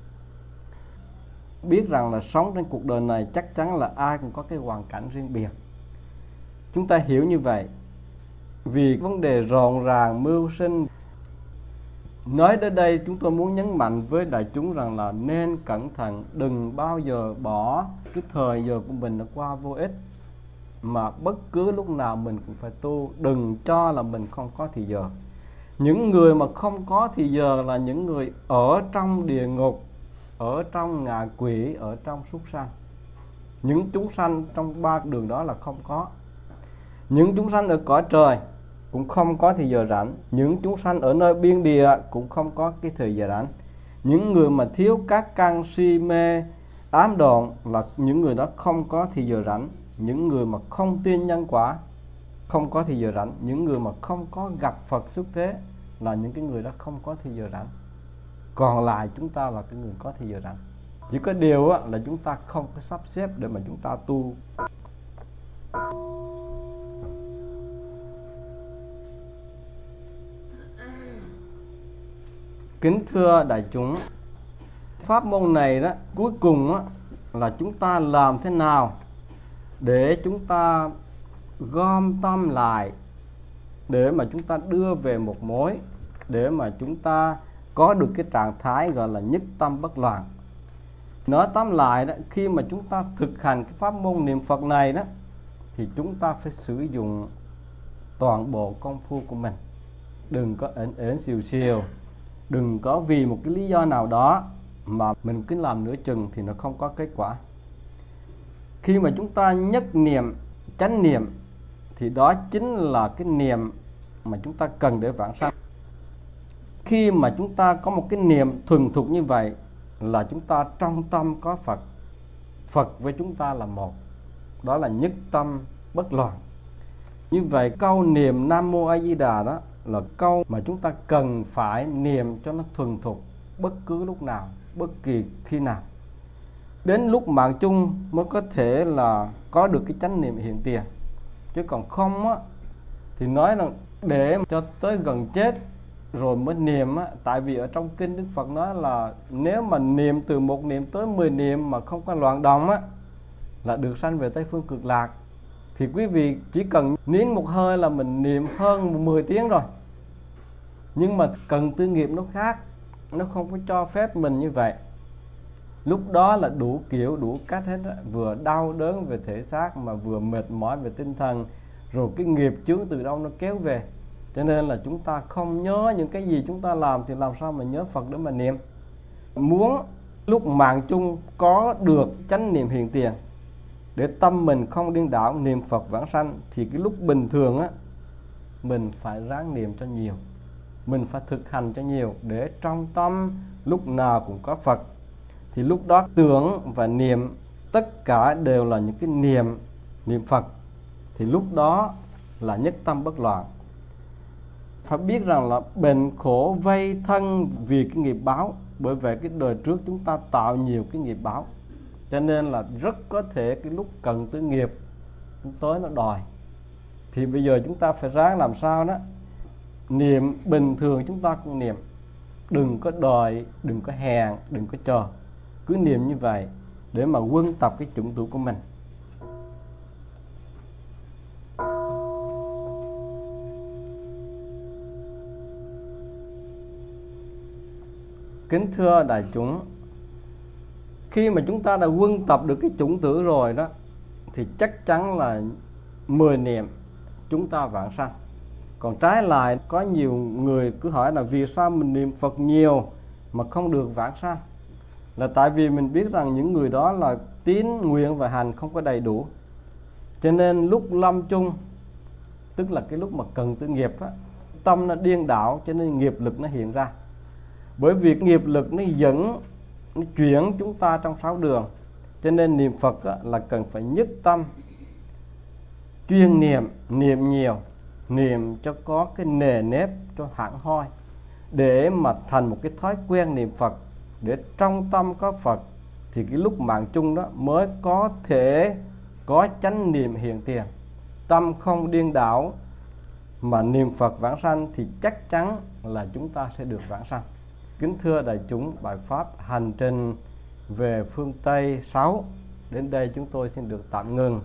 S1: Biết rằng là sống trên cuộc đời này chắc chắn là ai cũng có cái hoàn cảnh riêng biệt. Chúng ta hiểu như vậy. Vì vấn đề rộn ràng mưu sinh, nói đến đây chúng tôi muốn nhấn mạnh với đại chúng rằng là nên cẩn thận, đừng bao giờ bỏ cái thời giờ của mình nó qua vô ích, mà bất cứ lúc nào mình cũng phải tu. Đừng cho là mình không có thì giờ. Những người mà không có thì giờ là những người ở trong địa ngục, ở trong ngạ quỷ, ở trong súc sanh. Những chúng sanh trong ba đường đó là không có. Những chúng sanh ở cõi trời cũng không có thì giờ rảnh. Những chúng sanh ở nơi biên địa cũng không có cái thời giờ rảnh. Những người mà thiếu các căn si mê ám độn là những người đó không có thì giờ rảnh. Những người mà không tin nhân quả không có thì giờ rảnh. Những người mà không có gặp Phật xuất thế là những cái người đó không có thì giờ rảnh. Còn lại chúng ta là cái người có thì giờ rảnh. Chỉ có điều là chúng ta không có sắp xếp để mà chúng ta tu. Kính thưa đại chúng, pháp môn này đó cuối cùng đó, là chúng ta làm thế nào để chúng ta gom tâm lại, để mà chúng ta đưa về một mối, để mà chúng ta có được cái trạng thái gọi là nhất tâm bất loạn. Nói tóm lại đó, khi mà chúng ta thực hành cái pháp môn niệm Phật này đó, thì chúng ta phải sử dụng toàn bộ công phu của mình. Đừng có ẩn ẩn xìu xìu, đừng có vì một cái lý do nào đó mà mình cứ làm nửa chừng thì nó không có kết quả. Khi mà chúng ta nhất niệm, chánh niệm, thì đó chính là cái niệm mà chúng ta cần để vãng sanh. Khi mà chúng ta có một cái niệm thuần thục như vậy là chúng ta trong tâm có Phật, Phật với chúng ta là một, đó là nhất tâm bất loạn. Như vậy câu niệm Nam Mô A Di Đà đó là câu mà chúng ta cần phải niệm cho nó thuần thục bất cứ lúc nào, bất kỳ khi nào. Đến lúc mạng chung mới có thể là có được cái chánh niệm hiện tiền. Chứ còn không á, thì nói là để cho tới gần chết rồi mới niệm á. Tại vì ở trong kinh Đức Phật nói là nếu mà niệm từ một niệm tới mười niệm mà không có loạn động á, là được sanh về Tây Phương Cực Lạc. Thì quý vị chỉ cần nín một hơi là mình niệm hơn mười tiếng rồi. Nhưng mà cần tư nghiệp nó khác, nó không có cho phép mình như vậy. Lúc đó là đủ kiểu đủ cách hết á, vừa đau đớn về thể xác mà vừa mệt mỏi về tinh thần, rồi cái nghiệp chướng từ đâu nó kéo về. Cho nên là chúng ta không nhớ những cái gì chúng ta làm thì làm sao mà nhớ Phật để mà niệm. Muốn lúc mạng chung có được chánh niệm hiện tiền, để tâm mình không điên đảo niệm Phật vãng sanh, thì cái lúc bình thường á, mình phải ráng niệm cho nhiều, mình phải thực hành cho nhiều, để trong tâm lúc nào cũng có Phật. Thì lúc đó tưởng và niệm tất cả đều là những cái niệm niệm Phật, thì lúc đó là nhất tâm bất loạn. Phải biết rằng là bệnh khổ vây thân vì cái nghiệp báo. Bởi vậy cái đời trước chúng ta tạo nhiều cái nghiệp báo, cho nên là rất có thể cái lúc cần tới nghiệp tới nó đòi. Thì bây giờ chúng ta phải ráng làm sao đó niệm bình thường chúng ta cũng niệm, đừng có đòi, đừng có hèn, đừng có chờ, cứ niệm như vậy để mà quân tập cái chủng tử của mình. Kính thưa đại chúng, khi mà chúng ta đã quân tập được cái chủng tử rồi đó, thì chắc chắn là mười niệm chúng ta vãng sanh. Còn trái lại, có nhiều người cứ hỏi là vì sao mình niệm Phật nhiều mà không được vãng sanh. Là tại vì mình biết rằng những người đó là tín, nguyện và hành không có đầy đủ. Cho nên lúc lâm chung, tức là cái lúc mà cần tới nghiệp á, tâm nó điên đảo, cho nên nghiệp lực nó hiện ra. Bởi vì nghiệp lực nó dẫn, nó chuyển chúng ta trong sáu đường. Cho nên niệm Phật á, là cần phải nhất tâm, chuyên niệm, niệm nhiều, niệm cho có cái nề nếp, cho hẳn hoi, để mà thành một cái thói quen niệm Phật, để trong tâm có Phật, thì cái lúc mạng chung đó mới có thể có chánh niệm hiện tiền. Tâm không điên đảo mà niệm Phật vãng sanh thì chắc chắn là chúng ta sẽ được vãng sanh. Kính thưa đại chúng, bài pháp hành trình về phương Tây sáu đến đây chúng tôi xin được tạm ngừng.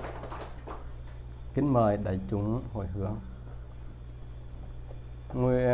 S1: Kính mời đại chúng hồi hướng. Nguyện